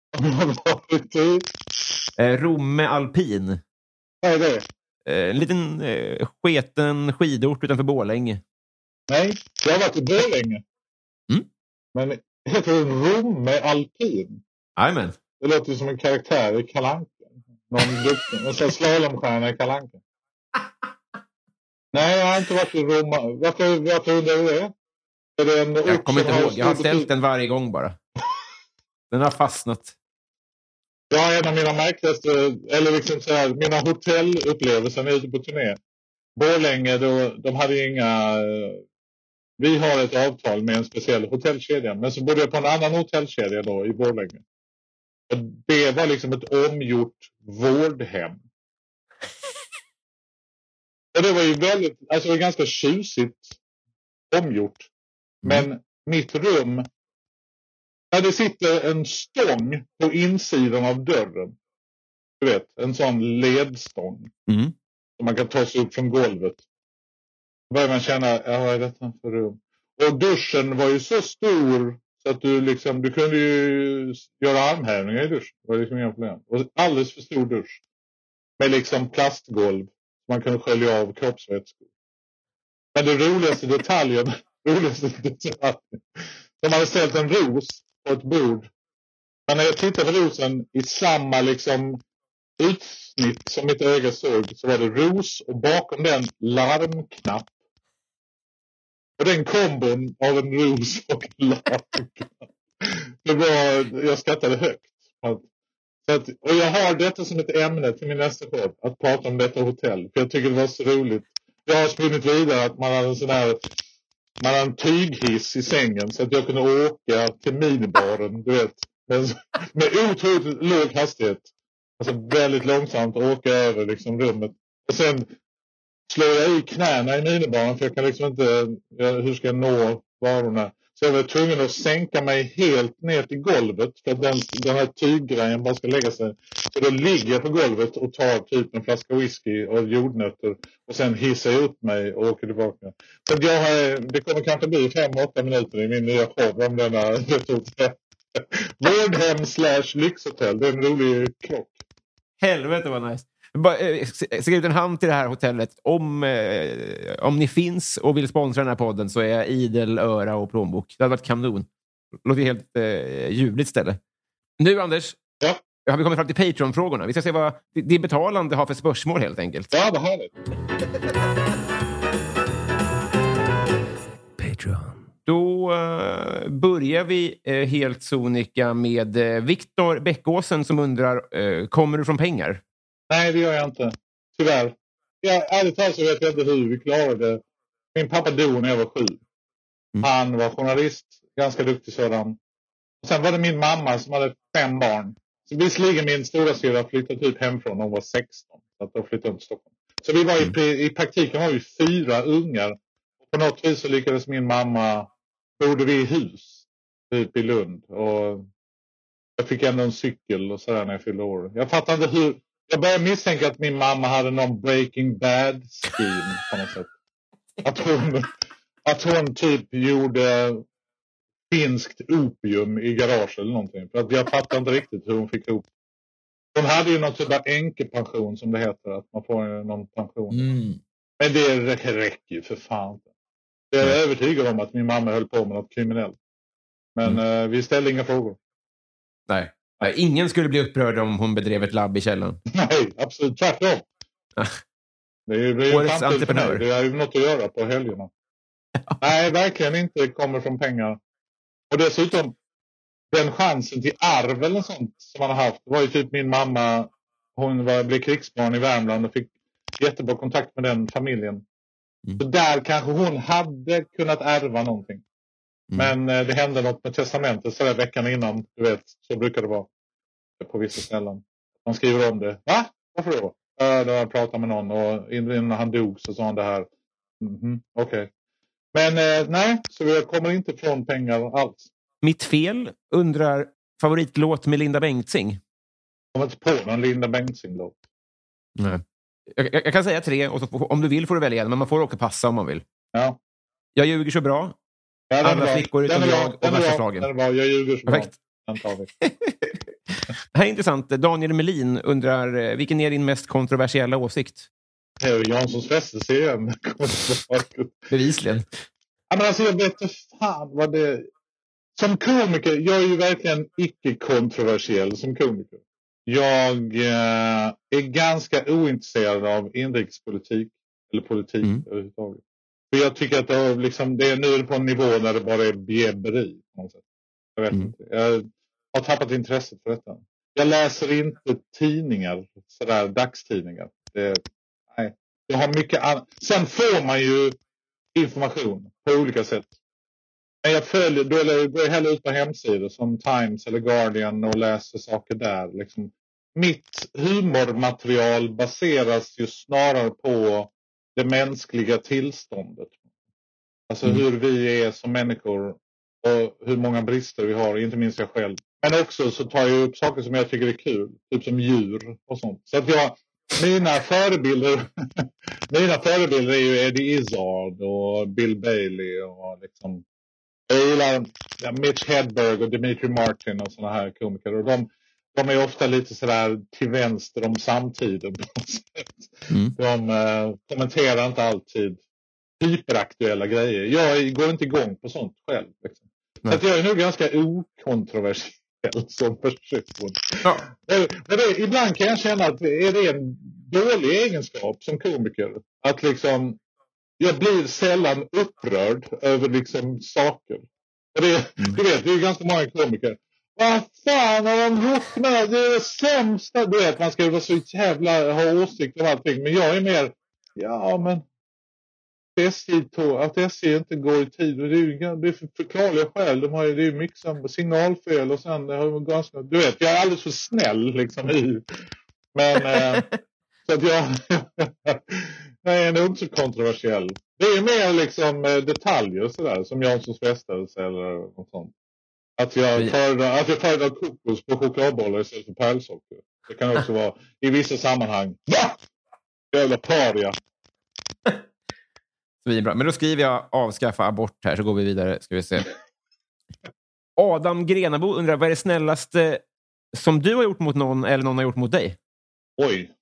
Romme Alpin. Vad är det? En liten sketen skidort utanför Borlänge. Nej, jag har varit i Borlänge. Men heter det Romme Alpin? Amen. Det låter som en karaktär i Kalle Anka. En sån slalomstjärna i Kalle Anka. Nej, jag har inte varit i Roma. Varför undrar du det? Är det en jag kommer inte ihåg. Jag har ställt den varje gång bara. Den har fastnat. Ja, en av mina märkligaste, eller liksom så här, mina hotellupplevelser när jag är ute på turné. Borlänge, de hade inga... Vi har ett avtal med en speciell hotellkedja. Men så bodde jag på en annan hotellkedja då i Borlänge. Och det var liksom ett omgjort vårdhem. Och det var ju väldigt, alltså det var ganska tjusigt omgjort. Men mitt rum, där det sitter en stång på insidan av dörren. Du vet, en sån ledstång. Som man kan ta sig upp från golvet. Då börjar man känna, vad är detta för rum? Och duschen var ju så stor så att du kunde ju göra armhävningar i duschen. Det var liksom inga problem. Och alldeles för stor dusch. Med liksom plastgolv. Man kunde skölja av kroppsvätskor. Men det roligaste detaljen. De hade ställt en ros på ett bord. Men när jag tittade på rosen i samma liksom utsnitt som mitt öga såg, så var det ros och bakom den larmknapp. Och den kombon av en ros och larmknapp. Jag skrattade högt. Och jag har detta som ett ämne till min nästa podd. Att prata om detta hotell. För jag tycker det var så roligt. Jag har spunnit vidare att man hade en sån här... Man hade en tyghiss i sängen. Så att jag kunde åka till minibaren. Du vet. Med otroligt låg hastighet. Alltså väldigt långsamt åka över liksom rummet. Och sen slår jag i knäna i minibanan för jag kan liksom inte, hur ska jag nå varorna? Så jag var tvungen att sänka mig helt ner till golvet för att den här tyggrejen bara ska lägga sig. Så då ligger jag på golvet och tar typ en flaska whisky och jordnötter och sen hissar jag upp mig och åker tillbaka. Så det kommer kanske bli 5-8 minuter i min nya show om denna vårdhem/lyxhotell. Det är en rolig krock. Helvete vad nice. Skriv ut en hand till det här hotellet. Om ni finns och vill sponsra den här podden så är jag idel öra och plånbok. Det hade varit kanon. Det låter helt ljuvligt ställe. Nu Anders, har vi kommit fram till Patreon-frågorna. Vi ska se vad det betalande har för spörsmål helt enkelt. Ja, det har det. Patreon. Då börjar vi helt sonika med Viktor Bäckåsen som undrar, kommer du från pengar? Nej, det gör jag inte. Tyvärr. Ärligt talat så vet jag inte hur vi klarade det. Min pappa dog när jag var 7. Han var journalist, ganska duktig sådan. Och sen var det min mamma som hade 5 barn. Så visserligen min stora syra flyttade typ hemifrån när hon var 16. Så att då flyttade hon till Stockholm. Så vi var i praktiken var vi 4 ungar. Och på något vis så lyckades min mamma, bodde vi i hus typ i Lund. Och jag fick ändå en cykel och sådär när jag fyllde år. Jag fattar inte hur. Jag började misstänka att min mamma hade någon Breaking Bad-scheme på något sätt. Att hon typ gjorde finskt opium i garage eller någonting. För att jag fattar inte riktigt hur hon fick ihop. Hon hade ju något sådär änkepension som det heter. Att man får någon pension. Men det räcker ju för fan. Jag är övertygad om att min mamma höll på med något kriminellt. Men vi ställde inga frågor. Nej. Ingen skulle bli upprörd om hon bedrev ett labb i källaren. Nej, absolut. Tvärtom. Det är ju årets entreprenör. Det är ju något att göra på helgerna. Nej, verkligen inte kommer från pengar. Och dessutom, den chansen till arv eller sånt som man har haft. Det var ju typ min mamma, hon blev krigsbarn i Värmland och fick jättebra kontakt med den familjen. Så där kanske hon hade kunnat ärva någonting. Men det hände något med testamentet så där veckan innan, du vet, så brukar det vara på vissa ställen. Man skriver om det. Va? Varför då? Då jag pratade med någon och innan han dog så sa han det här. Okej. Men nej, så vi kommer inte från pengar alls. Mitt fel undrar favoritlåt med Linda Bengtzing. Jag kommer inte på någon Linda Bengtzing-låt. Nej. Jag kan säga 3 och så, om du vill får du välja, men man får också passa om man vill. Ja. Jag ljuger så bra. Ja, alla flickor utom jag och värsta slagen. Jag ljuger så perfekt. Bra. Det här är intressant. Daniel Melin undrar, vilken är din mest kontroversiella åsikt? Janssons frestelse igen. Bevisligen. Ja, men alltså jag vet inte fan vad det. Som komiker, jag är ju verkligen icke-kontroversiell som komiker. Jag är ganska ointresserad av inrikespolitik eller politik överhuvudtaget. För jag tycker att det är nu på en nivå där det bara är bjäbberi på något sätt. Jag vet inte. Jag har tappat intresset för detta. Jag läser inte tidningar, sådär dagstidningar. Nej. Jag har mycket annat. Sen får man ju information på olika sätt. Men jag går hellre ut på hemsidor som Times eller Guardian och läser saker där. Liksom. Mitt humormaterial baseras ju snarare på det mänskliga tillståndet. Alltså hur vi är som människor och hur många brister vi har, inte minst jag själv. Men också så tar jag upp saker som jag tycker är kul, typ som djur och sånt. Så att mina förebilder är ju Eddie Izzard och Bill Bailey och liksom, jag gillar Mitch Hedberg och Dimitri Martin och såna här komiker. Och de är ofta lite sådär till vänster om samtiden på något sätt. De kommenterar inte alltid hyperaktuella grejer. Jag går inte igång på sånt själv. Liksom. Så att jag är nog ganska okontroversiell som person. Ja. Ibland kan jag känna att är det en dålig egenskap som komiker. Att liksom, jag blir sällan upprörd över liksom saker. Och du vet, det är ju ganska många komiker. Vad fan har de gjort med det? Är det sämsta. Du vet, man ska ju vara så jävla ha åsikter och allting. Men jag är mer, ja men att SJ inte går i tid. Och det är för förklarliga skäl. Det är ju mycket signalfel och sen ganska, du vet, jag är alldeles för snäll liksom i. Men så att Nej, den är inte så kontroversiell. Det är mer liksom detaljer sådär, som Janssons frestelse eller något sånt. Att jag föredrar kokos på chokladbollar istället för pärlsocker. Det kan också vara i vissa sammanhang. Va? Jävla paria. Bra. Men då skriver jag avskaffa abort här, så går vi vidare. Ska vi se. Adam Grenabo undrar, vad är det snällaste som du har gjort mot någon eller någon har gjort mot dig? Oj.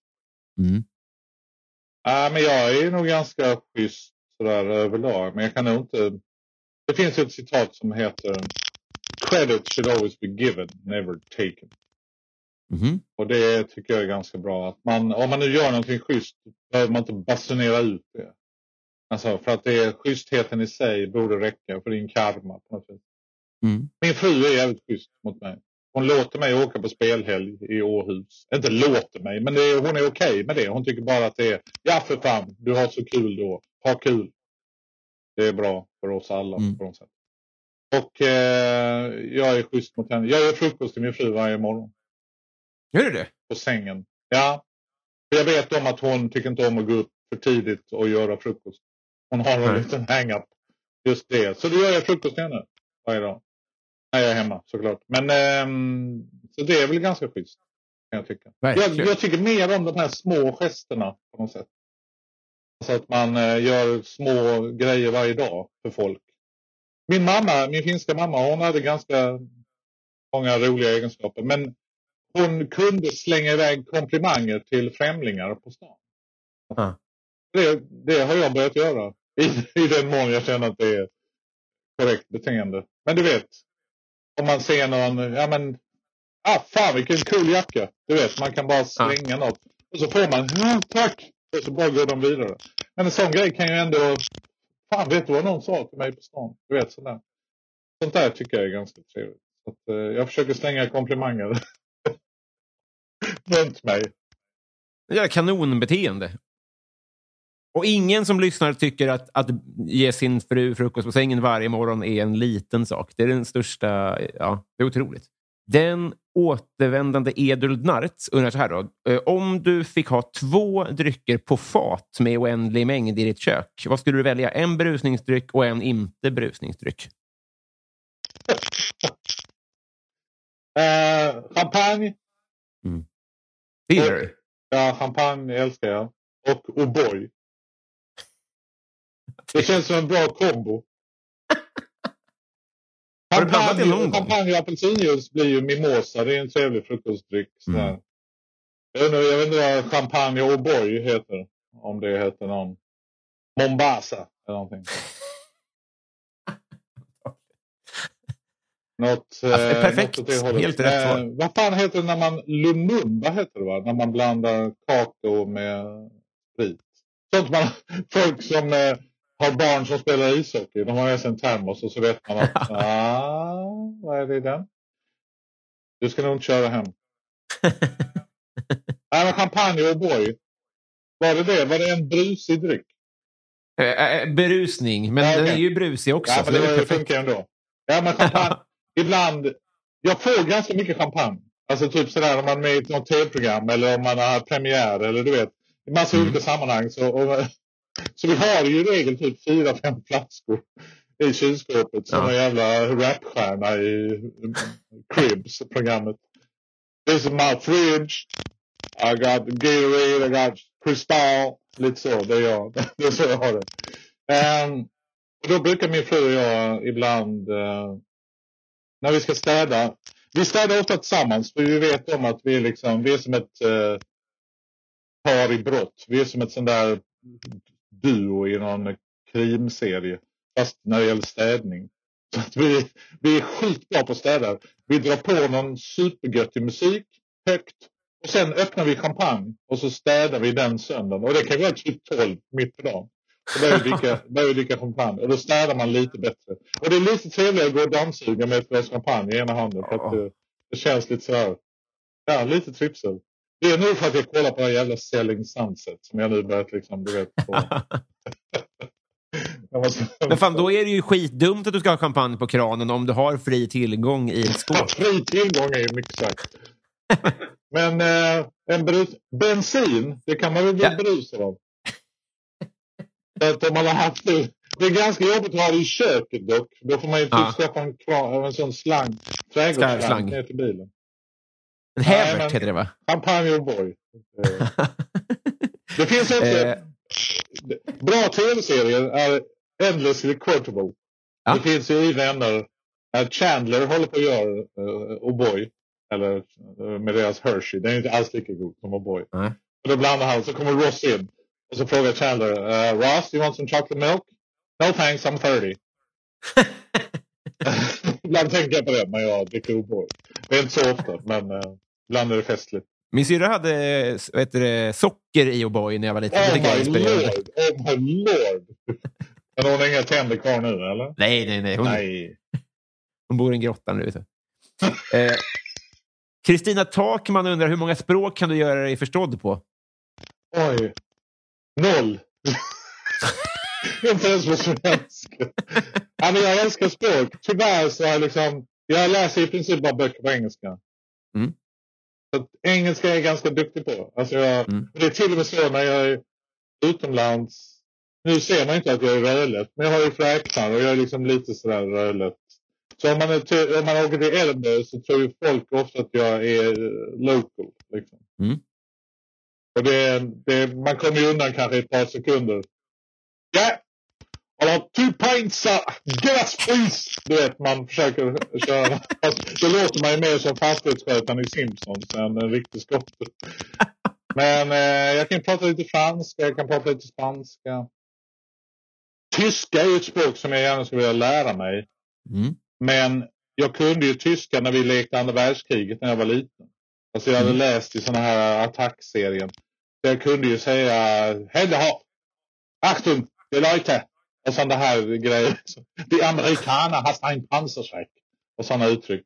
Men jag är nog ganska schysst sådär överlag. Men jag kan nog inte... Det finns ett citat som heter Credit should always be given, never taken. Och det tycker jag är ganska bra. Att om man nu gör någonting schysst behöver man inte basunera ut det. Alltså, för att det är schystheten i sig borde räcka för din karma på något sätt. Min fru är jävligt schysst mot mig. Hon låter mig åka på spelhelg i Åhus. Inte låter mig, men hon är okej med det. Hon tycker bara att det är, ja för fan, du har så kul då. Ha kul. Det är bra för oss alla på något sätt. Och jag är schysst mot henne. Jag gör frukost till min fru varje morgon. Gör du det? På sängen. Ja. Jag vet om att hon tycker inte om att gå upp för tidigt och göra frukost. Hon har en liten hang-up. Just det. Så då gör jag frukost till henne varje dag. När jag är hemma, såklart. Men så det är väl ganska schysst, kan jag tycka. Jag tycker mer om de här små gesterna på något sätt. Så att man gör små grejer varje dag för folk. Min finska mamma, hon hade ganska många roliga egenskaper. Men hon kunde slänga iväg komplimanger till främlingar på stan. Det har jag börjat göra. I den mån jag känner att det är korrekt beteende. Men du vet, om man ser någon, fan vilken cool jacka. Du vet, man kan bara slänga något. Och så får man, tack. Och så bara går de vidare. Men en sån grej kan ju ändå, fan vet du vad någon sa till mig på stan? Du vet, sådär. Sånt där tycker jag är ganska trevligt. Så att, jag försöker slänga komplimanger runt mig. Det är kanonbeteende. Och ingen som lyssnar tycker att ge sin fru frukost på sängen varje morgon är en liten sak. Det är den största, det är otroligt. Den återvändande Edul Narts undrar så här då. Om du fick ha 2 drycker på fat med oändlig mängd i ditt kök, vad skulle du välja? En brusningsdryck och en inte brusningsdryck? Champagne. Gillar du? Ja, champagne älskar jag. Och O'boy. Det känns som en bra kombo. Champagne och apelsinjuice blir ju mimosa. Det är en trevlig frukostdryck. Jag vet inte vad champagne och O'boy heter. Om det heter någon Mombasa eller någonting. Perfekt, helt rätt svar. Vad fan heter det när man Lumumba heter det, va? När man blandar kakao med sprit. Sånt man, folk som har barn som spelar ishockey, de har ju en termos och så vet man att vad är det i den? Du ska nog inte köra hem. Men champagne och boy. Var det en brusig dryck? Berusning, men den är ju brusig också. Ja, men det funkar ändå. Ja, men champagne. Ibland, jag får ganska mycket champagne. Alltså typ sådär om man är med i något tv-program eller om man har premiär eller du vet. I massa olika sammanhang. Så vi har ju i regel typ 4-5 flaskor i kylskåpet som en jävla rapstjärna i Cribs-programmet. This is my fridge. I got Gatorade, I got Cristal. Lite så, det är så jag har det. Och då brukar min fru och jag ibland när vi ska städa. Vi städar ofta tillsammans för vi vet om att vi är som ett par i brott. Vi är som ett sån där duo i någon krimserie. Fast när det gäller städning. Så att vi är skitbra på att städa. Vi drar på någon supergöttig musik högt. Och sen öppnar vi champagne. Och så städar vi den söndagen. Och det kan vara typ 12 mitt på dagen. Och börjar vi dricka champagne. Och då städar man lite bättre. Och det är lite trevligare att gå och dammsuga med ett glas champagne i ena handen. För att det känns lite så här. Ja, lite tripsel. Det är nog för att jag kollar på den jävla Selling Sunset. Som jag nu börjat du vet på. Men fan, då är det ju skitdumt att du ska ha champagne på kranen om du har fri tillgång i ett skåp. Fri tillgång är ju mycket sagt. Men bensin, det kan man väl bli berusad av. Så att om man har haft det är ganska jobbigt att ha det i köket dock. Då får man ju typ skaffa en sån slang. Trädgårdsslang ner till bilen. En Hävert heter det, va? Champagne O'boy. Det finns också bra tv-serier är Endlessly Quotable. Ja. Det finns ju i Vänner att Chandler håller på att göra O'boy. Eller med deras Hershey. Den är inte alls lika god som O'boy. Och då blandar han, så kommer Ross in. Och så frågar Chandler, Ross, you want some chocolate milk? No thanks, I'm 30. Ibland tänker jag på det när jag dricker O'boy. Det är inte så ofta, men ibland är det festligt. Min syra hade socker i O'boy när jag var liten. Oh my lord. Men hon har inga tänder kvar nu, eller? Nej. Hon bor i en grotta nu. Kristina Takman undrar, hur många språk kan du göra dig förstådd på? Oj. 0. Inte ens på svenska. Ja, men jag älskar språk. Tyvärr så är jag läser i princip bara böcker på engelska. Så engelska är jag ganska duktig på. Alltså det är till och med så när jag är utomlands. Nu ser man inte att jag är rörligt. Men jag har ju fräknar och jag är lite sådär rörligt. Så om man åker till Edinburgh så tror ju folk ofta att jag är local. Liksom. Och man kommer ju undan kanske ett par sekunder. Ja, I'll have 2 pints gas please. Du vet, man försöker köra. Då låter man ju mer som fastighetsskötaren i Simpsons än en riktig skott. Men jag kan prata lite franska, jag kan prata lite spanska. Tyska är ju ett språk som jag gärna skulle vilja lära mig. Men jag kunde ju tyska när vi lekte andra världskriget när jag var liten. Alltså jag hade läst i såna här attackserien. Jag kunde ju säga Heddehoff, Achtung, det Leute. Och sådana här grejer. De amerikaner har en pansersäck. Och sådana uttryck.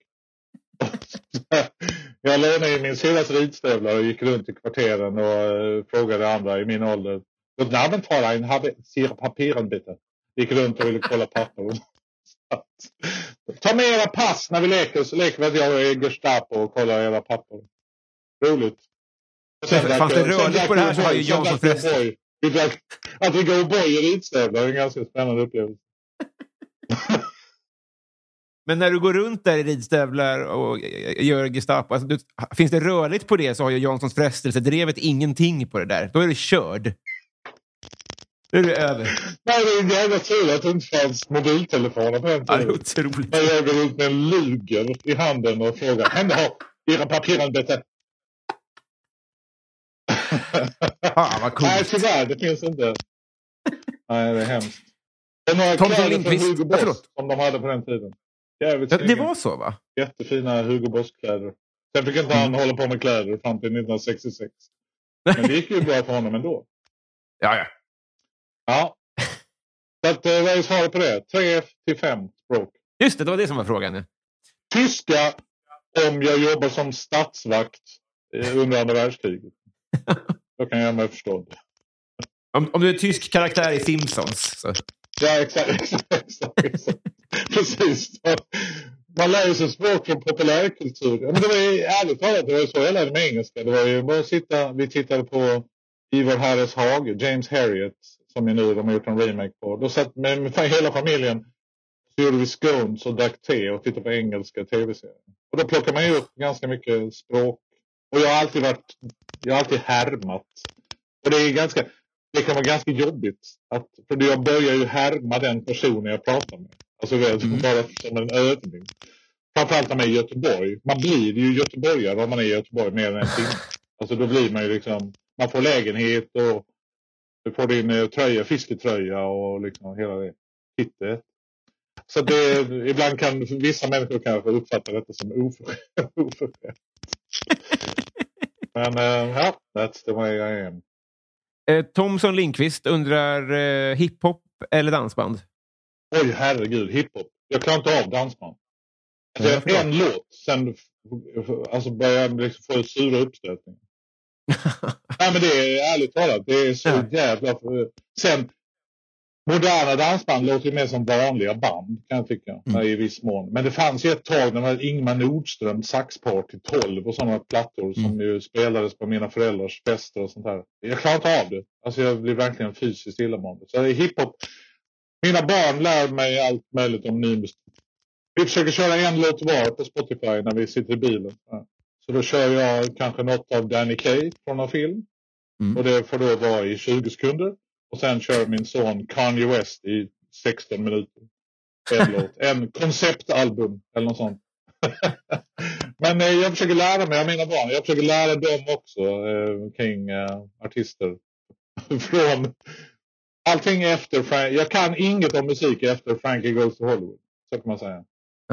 Jag lånade i min syrras ridstövlar och gick runt i kvarteren och frågade andra i min ålder. Guten Abend, Fräulein, habe Sie Papieren bitte? Gick runt och ville kolla papper. Ta med era pass när vi leker, så leker vi att jag är Gestapo och kollar era papper. Roligt. Fanns det rörligt på det här så har ju Jansson förresten. Att vi går O'boy i ridstövlar är en ganska spännande upplevelse. Men när du går runt där i ridstövlar och gör Gestapo, alltså, finns det rörligt på det så har ju Janssons frestelse drevet ingenting på det där. Då är det körd. Då är det över. Nej, det är jävla tur att det inte fanns mobiltelefoner på den tiden. Ja, det är otroligt. Jag går ut med en luger i handen och frågar, hände har era papirarbete? Vad coolt. Nej, tyvärr, det finns inte. Nej, det är hemskt. Thomson Lindqvist, Hugo Boss som de hade på den tiden. Det var så, va? Jättefina Hugo Boss-kläder. Sen fick inte han hålla på med kläder fram till 1966. Men det gick ju bra för honom ändå. Ja. Ja. Så att, vad är svaret på det? 3-5 språk. Just det, var det som var frågan. Ja. Tyska om jag jobbar som statsvakt under andra världskriget. Då kan jag mig förstå det. Om du är tysk karaktär i Simpsons. Så. Ja, exakt. Precis. Man lär sig språk från populärkultur. Men det var ju ärligt talat, det var ju så jag lärde mig engelska. Det var ju bara vi tittade på Ivar Harris Hage, James Harriet, som är nu de har gjort en remake på. Då satt med hela familjen så gjorde vi scones och drack te och tittade på engelska tv-serier. Och då plockar man ju upp ganska mycket språk. Och jag har alltid härmat. Och det kan vara ganska jobbigt. För jag börjar ju härma den personen jag pratar med. Alltså bara som en övning. Framförallt när man är i Göteborg. Man blir ju göteborgare om man är i Göteborg mer än en timme. Alltså då blir man ju man får lägenhet och du får din tröja, fisketröja och hela det hittet. Så ibland kan vissa människor kanske uppfatta detta som oförskämt. Men ja, that's the way I am. Thomson Lindqvist undrar hiphop eller dansband? Oj, herregud, hiphop. Jag klarar inte av dansband. Alltså, en låt, sen börjar jag få sura uppstötningar. Nej, men det är ärligt talat. Det är så jävla... Sen, Moderna dansband låter ju mer som vanliga band, kan jag tycka, i viss mån. Men det fanns ju ett tag när det var Ingmar Nordström, Saxparty 12 och sådana plattor som ju spelades på mina föräldrars fester och sånt där. Jag klarar inte av det. Alltså jag blir verkligen fysiskt illamående. Så det är hiphop. Mina barn lär mig allt möjligt om ny musik. Vi försöker köra en låt var på Spotify när vi sitter i bilen. Så då kör jag kanske något av Danny Kaye från en film. Och det får då vara i 20 sekunder. Och sen kör min son Kanye West i 16 minuter. En konceptalbum eller något sånt. Men jag försöker lära mig av mina barn. Jag försöker lära dem också kring artister. Från allting efter jag kan inget om musik efter Frankie Goes to Hollywood. Så kan man säga.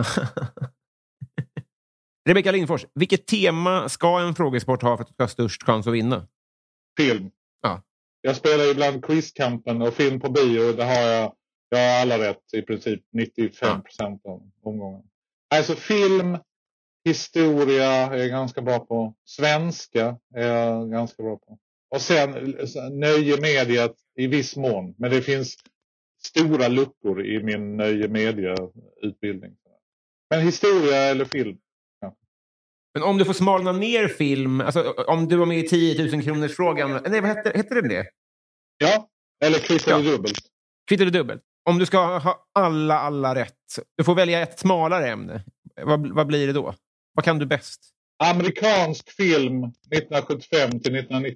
Rebecka Lindfors, vilket tema ska en frågesport ha för att du ska ha störst chans att vinna? Film. Ja. Jag spelar ibland quizkampen och film på bio. Det har jag har alla rätt i princip 95% av omgången. Alltså film, historia är jag ganska bra på. Svenska är jag ganska bra på. Och sen nöjemediet i viss mån. Men det finns stora luckor i min nöjemedia-utbildning. Men historia eller film. Ja. Men om du får smalna ner film, alltså om du var med i 10 000 kronors frågan. Nej, vad heter det? Ja, eller kvitt eller dubbelt. Kvitt eller dubbelt. Om du ska ha alla rätt. Du får välja ett smalare ämne. Vad blir det då? Vad kan du bäst? Amerikansk film 1975 till 1990.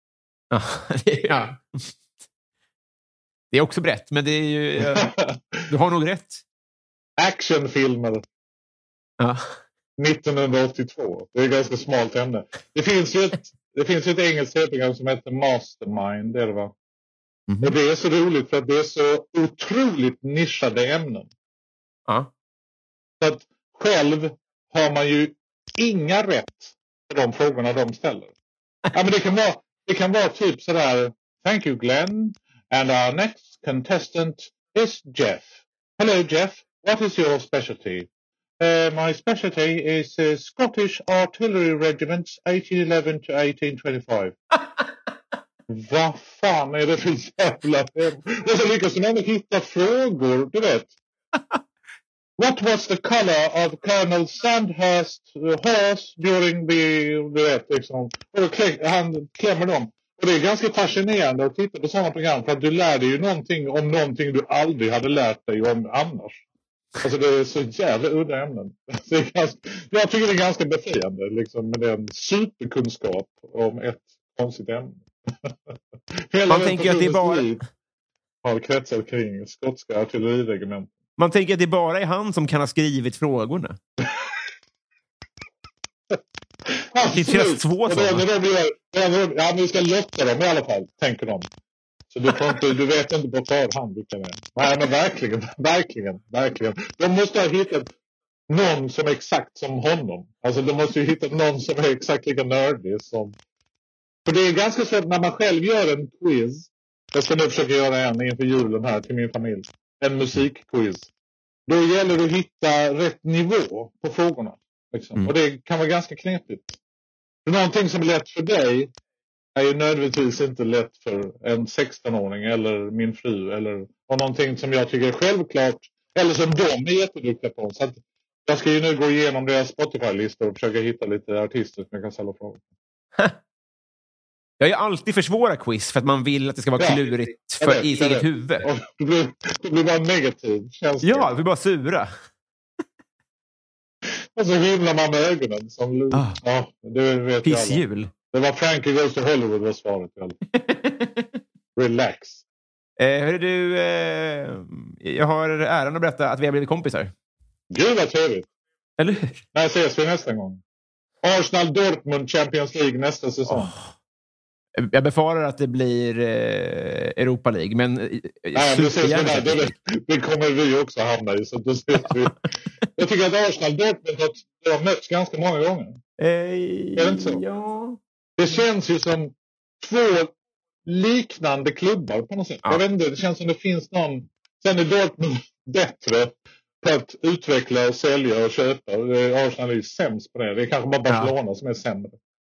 Ja. Det är också brett, men det är ju... du har nog rätt. Actionfilmer. Ja. 1982. Det är ett ganska smalt ämne. Det finns ju ett engelskt program som heter Mastermind. Det va? Och det är så roligt för att det är så otroligt nischade ämnen. Ja. Så att själv har man ju inga rätt på de frågorna de ställer. Ja, men det kan vara typ sådär: Thank you Glenn. And our next contestant is Jeff. Hello Jeff, what is your specialty? My specialty is Scottish Artillery Regiments 1811 to 1825. Vad fan är det för jävla... Det är så mycket som ändå hittar frågor, du vet. What was the color of Colonel Sandhurst's horse during the... Du vet, liksom. Och han klämmer dem. Och det är ganska fascinerande att titta på sådana program. För att du lär dig ju någonting om någonting du aldrig hade lärt dig om annars. Alltså det är så jävla udda ämnen. Jag tycker det är ganska befriande liksom, med den superkunskap om ett konstigt ämne. Man tänker att det är bara... har kretsat kring skotska artilleriregement. Man tänker att det bara är han som kan ha skrivit frågorna. Det finns två sådana. Ja, men vi ska lotta dem i alla fall, tänker de. Så du vet inte på förhand vilka det är. Nej, men verkligen. De måste ha hittat någon som är exakt som honom. Alltså de måste ju hitta någon som är exakt lika nördig som... För det är ganska svårt när man själv gör en quiz. Jag ska nu försöka göra en inför julen här till min familj. En musikquiz. Då gäller det att hitta rätt nivå på frågorna. Liksom. Och det kan vara ganska knepigt. För någonting som är lätt för dig är ju nödvändigtvis inte lätt för en 16-åring eller min fru. Och någonting som jag tycker är självklart. Eller som de är jätteduktiga på. Så att jag ska ju nu gå igenom deras Spotify-listor och försöka hitta lite artister som jag kan ställa frågor. Jag är alltid för svåra quiz för att man vill att det ska vara klurigt i sitt eget huvud. Du blir bara negativ. Ja, vi är bara sura. Och så himlar man med ögonen. Som, det vet pissjul. Det var Frankie Goes to Hollywood var svaret. Relax. Hörru du, jag har äran att berätta att vi har blivit kompisar. Gud vad trevligt. Eller hur? När ses vi nästa gång? Arsenal Dortmund Champions League nästa säsong. Jag befarar att det blir Europa League, men det kommer vi också hamna i. Så då ses vi. Jag tycker att Arsenal Dortmund har mötts ganska många gånger. Är det inte så? Ja. Det känns ju som två liknande klubbar på något sätt. Jag vet inte, det känns som det finns någon... Sen är Dortmund bättre på att utveckla, sälja och köpa. Arsenal är ju sämst på det. Det är kanske bara Barcelona som är sämre.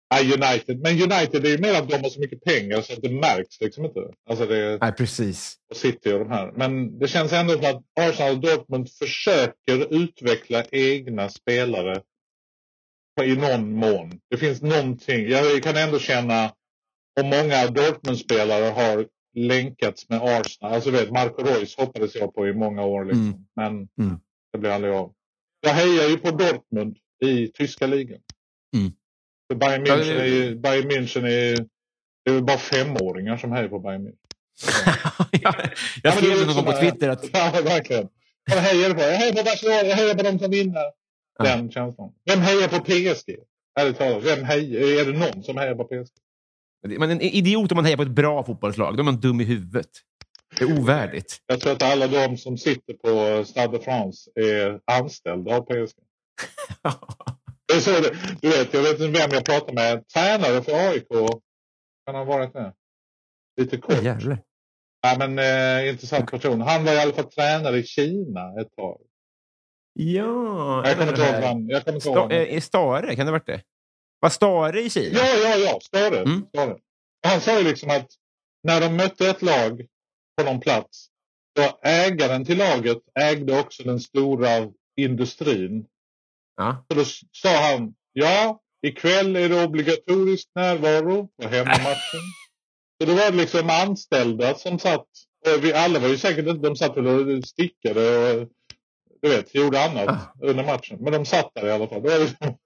United. Men United är ju mer att de har så mycket pengar så att det märks liksom inte. Alltså det, Nej, precis. Och City och de här. Men det känns ändå som att Arsenal och Dortmund försöker utveckla egna spelare i någon mån. Det finns någonting. Jag kan ändå känna om många Dortmund-spelare har länkats med Arsenal. Alltså Marco Reus hoppades jag på i många år liksom. Men det blir aldrig av. Jag hejar ju på Dortmund i tyska ligan. För Bayern München är det är bara 5-åringar som hejar på Bayern München. Jag skrev någon gång på Twitter att... Ja, verkligen. Jag hejar på Barcelona, jag hejar på de som vinner. Den känslan. Vem hejar på PSG? Ärligt talat, är det någon som hejar på PSG? Men en idiot om man hejar på ett bra fotbollslag. Då är man dum i huvudet. Det är ovärdigt. Jag tror att alla de som sitter på Stade de France är anställda av PSG. Det är så det, du vet, jag vet inte vem jag pratar med. Tränare för AIK. Kan han varit med? Lite kort. Jävlar. Ja, men intressant person. Han var i alla fall tränare i Kina ett tag. Ja. Jag kommer inte ihåg. Stare, kan det varit det? Var Stare i Kina? Ja. Stare. Han sa ju liksom att när de mötte ett lag på någon plats, då ägaren till laget ägde också den stora industrin. Ja. Så då sa han, ikväll är det obligatorisk närvaro på hemmamatchen. Så det var liksom anställda som satt, och vi alla var ju säkert inte, de satt och stickade och du vet, gjorde annat under matchen. Men de satt där i alla fall. Det var liksom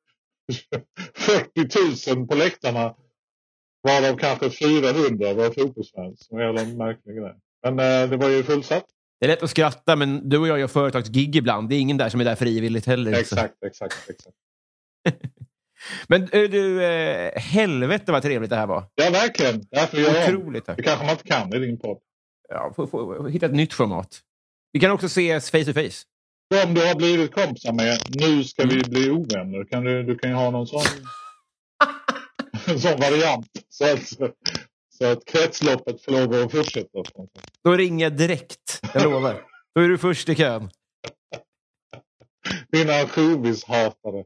40 000 på läktarna, varav kanske 400 var fotbollsfans. Som är en märklig grej. Men det var ju fullsatt. Det är lätt att skratta, men du och jag gör företagsgig ibland. Det är ingen där som är där frivilligt heller. Exakt. Men du, helvete vad trevligt det här var. Ja, verkligen. Otroligt. Det kanske man inte kan i din podd. Ja, får hitta ett nytt format. Vi kan också ses face to face. Om du har blivit kompisar med, nu ska vi bli ovänner. Du kan ju ha någon sån en sån variant. Så att kretsloppet får lov att fortsätta. Då ringer jag direkt, jag lovar. Då är du först i kön. Mina showbiz-hatare.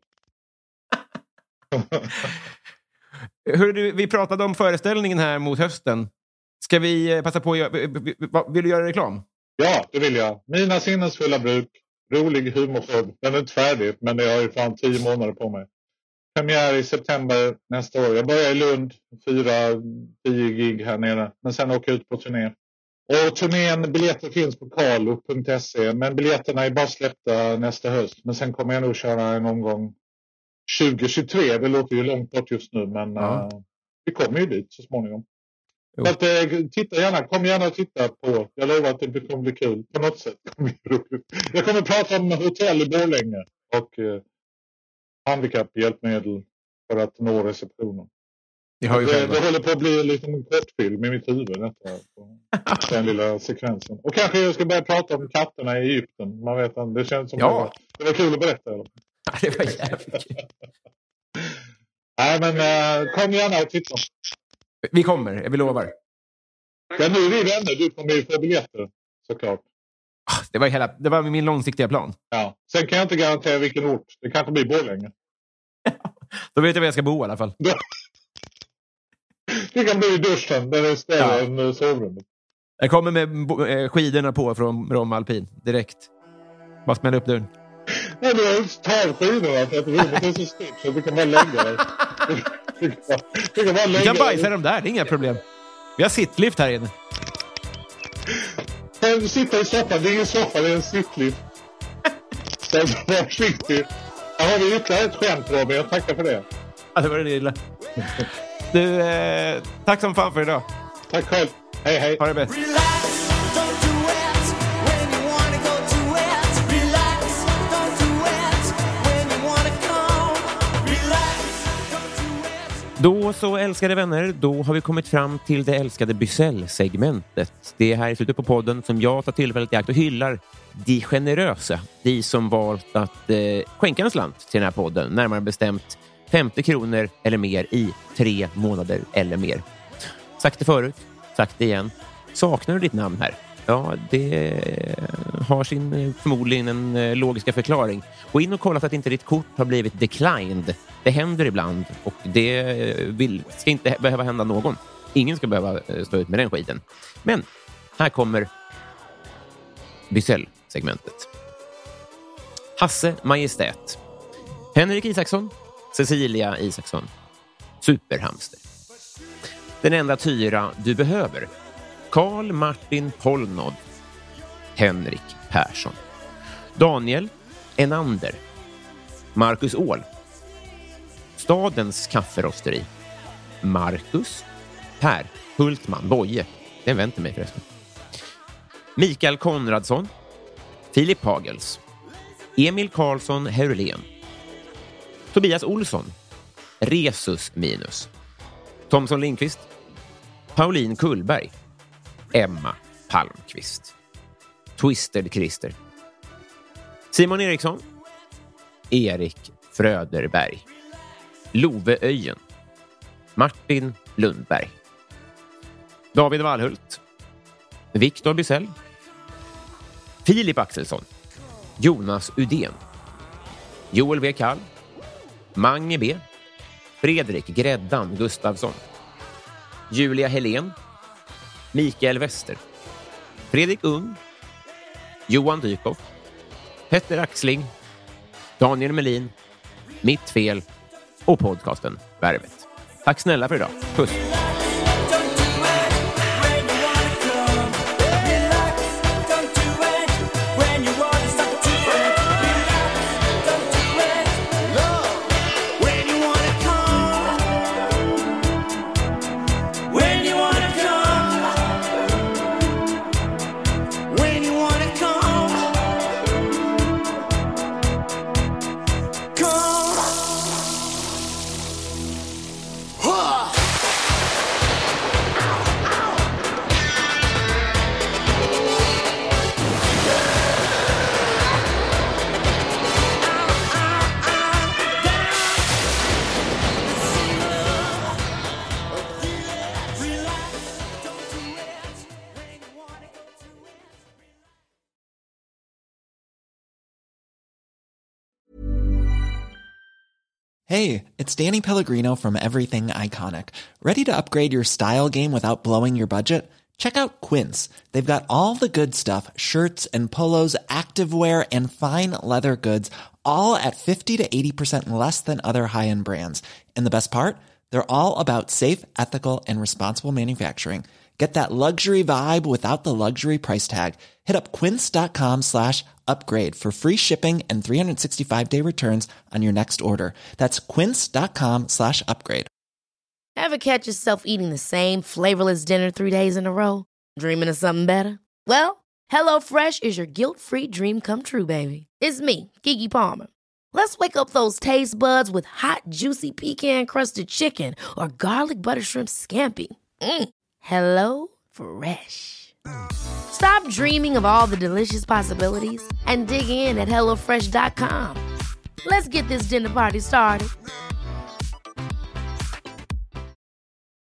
Vi pratade om föreställningen här mot hösten. Ska vi passa på? Vill du göra reklam? Ja, det vill jag. Mina sinnesfulla bruk. Rolig humorfödd. Den är inte färdig, men det har ju fan 10 månader på mig. Premiär i september nästa år. Jag börjar i Lund. 4-10 gig här nere. Men sen åker jag ut på turné. Och turnén, biljetter finns på carlo.se. Men biljetterna är bara släppta nästa höst. Men sen kommer jag nog köra en omgång 2023. Det låter ju långt bort just nu. Men vi kommer ju dit så småningom. Så att, kom gärna och titta på. Jag lovar att det kommer bli kul. På något sätt kommer det bli roligt. Jag kommer prata om hotell i Borlänge. Och handikapphjälpmedel för att nå receptionen. Det håller på att bli en liten kortfilm i mitt huvud. Den lilla sekvensen. Och kanske jag ska börja prata om katterna i Egypten. Man vet att det känns som det var kul att berätta. Eller? Ja, det var jävligt kul. Nej, men kom gärna och titta. Vi kommer, vi lovar. Ja, nu är vi vänner. Du kommer ju få biljetter, såklart. Det var min långsiktiga plan. Ja. Sen kan jag inte garantera vilken ort. Det kanske blir Borlänge. Då vet jag var jag ska bo i alla fall. Det kan bli i duschen. Där är större än sovrummet. Jag kommer med skidorna på från Rom Alpin. Direkt. Bara smälla upp dörren. Nej, du har inte tagit skidorna för att rummet är så stort. Så du kan bara lägga det. Vi kan bajsa dem där, det är inga problem. Vi har sittlift här inne. Du sitter i soffan, det är ingen soffa, det är en sittlift. Så var försiktig. Här har vi ytterligare ett skämt, Robin, jag tackar för det. Ja, det var det lilla. Du, tack som fan för idag. Tack själv, hej. Ha det bäst. Då så, älskade vänner, då har vi kommit fram till det älskade Bysell-segmentet. Det är här i slutet på podden som jag tar tillfället i akt och hyllar de generösa, de som valt att skänka en slant till den här podden, närmare bestämt 50 kronor eller mer i 3 månader eller mer. Sagt det förut, sagt det igen. Saknar du ditt namn här? Ja, det har förmodligen en logiska förklaring. Gå in och kolla så att inte ditt kort har blivit declined Det händer ibland och det ska inte behöva hända någon. Ingen ska behöva stå ut med den skiten. Men här kommer Bysell-segmentet. Hasse Majestät. Henrik Isaksson. Cecilia Isaksson. Superhamster. Den enda tyra du behöver. Carl Martin Polnod. Henrik Persson. Daniel Enander. Marcus Åhl. Stadens kafferosteri. Marcus Per Hultman Boye. Den väntar mig förresten. Mikael Konradsson. Filip Hagels. Emil Karlsson Herulén. Tobias Olsson. Resus Minus. Thomson Lindqvist. Pauline Kullberg. Emma Palmqvist. Twisted Christer. Simon Eriksson. Erik Fröderberg. Love Öjen. Martin Lundberg. David Wallhult. Viktor Bysell. Filip Axelsson. Jonas Udén. Joel W. Kall. Mange B. Fredrik Gräddan Gustafsson. Julia Helén. Mikael Wester. Fredrik Ung. Johan Dykhoff. Petter Axling. Daniel Melin. Mitt fel. Och podcasten Värvet. Tack snälla för idag. Puss. Hey, it's Danny Pellegrino from Everything Iconic. Ready to upgrade your style game without blowing your budget? Check out Quince. They've got all the good stuff, shirts and polos, activewear, and fine leather goods, all at 50 to 80% less than other high-end brands. And the best part? They're all about safe, ethical, and responsible manufacturing. Get that luxury vibe without the luxury price tag. Hit up quince.com/upgrade for free shipping and 365-day returns on your next order. That's quince.com/upgrade. Ever catch yourself eating the same flavorless dinner 3 days in a row? Dreaming of something better? Well, HelloFresh is your guilt-free dream come true, baby. It's me, Keke Palmer. Let's wake up those taste buds with hot, juicy pecan-crusted chicken or garlic butter shrimp scampi. Hello Fresh. Stop dreaming of all the delicious possibilities and dig in at HelloFresh.com. Let's get this dinner party started.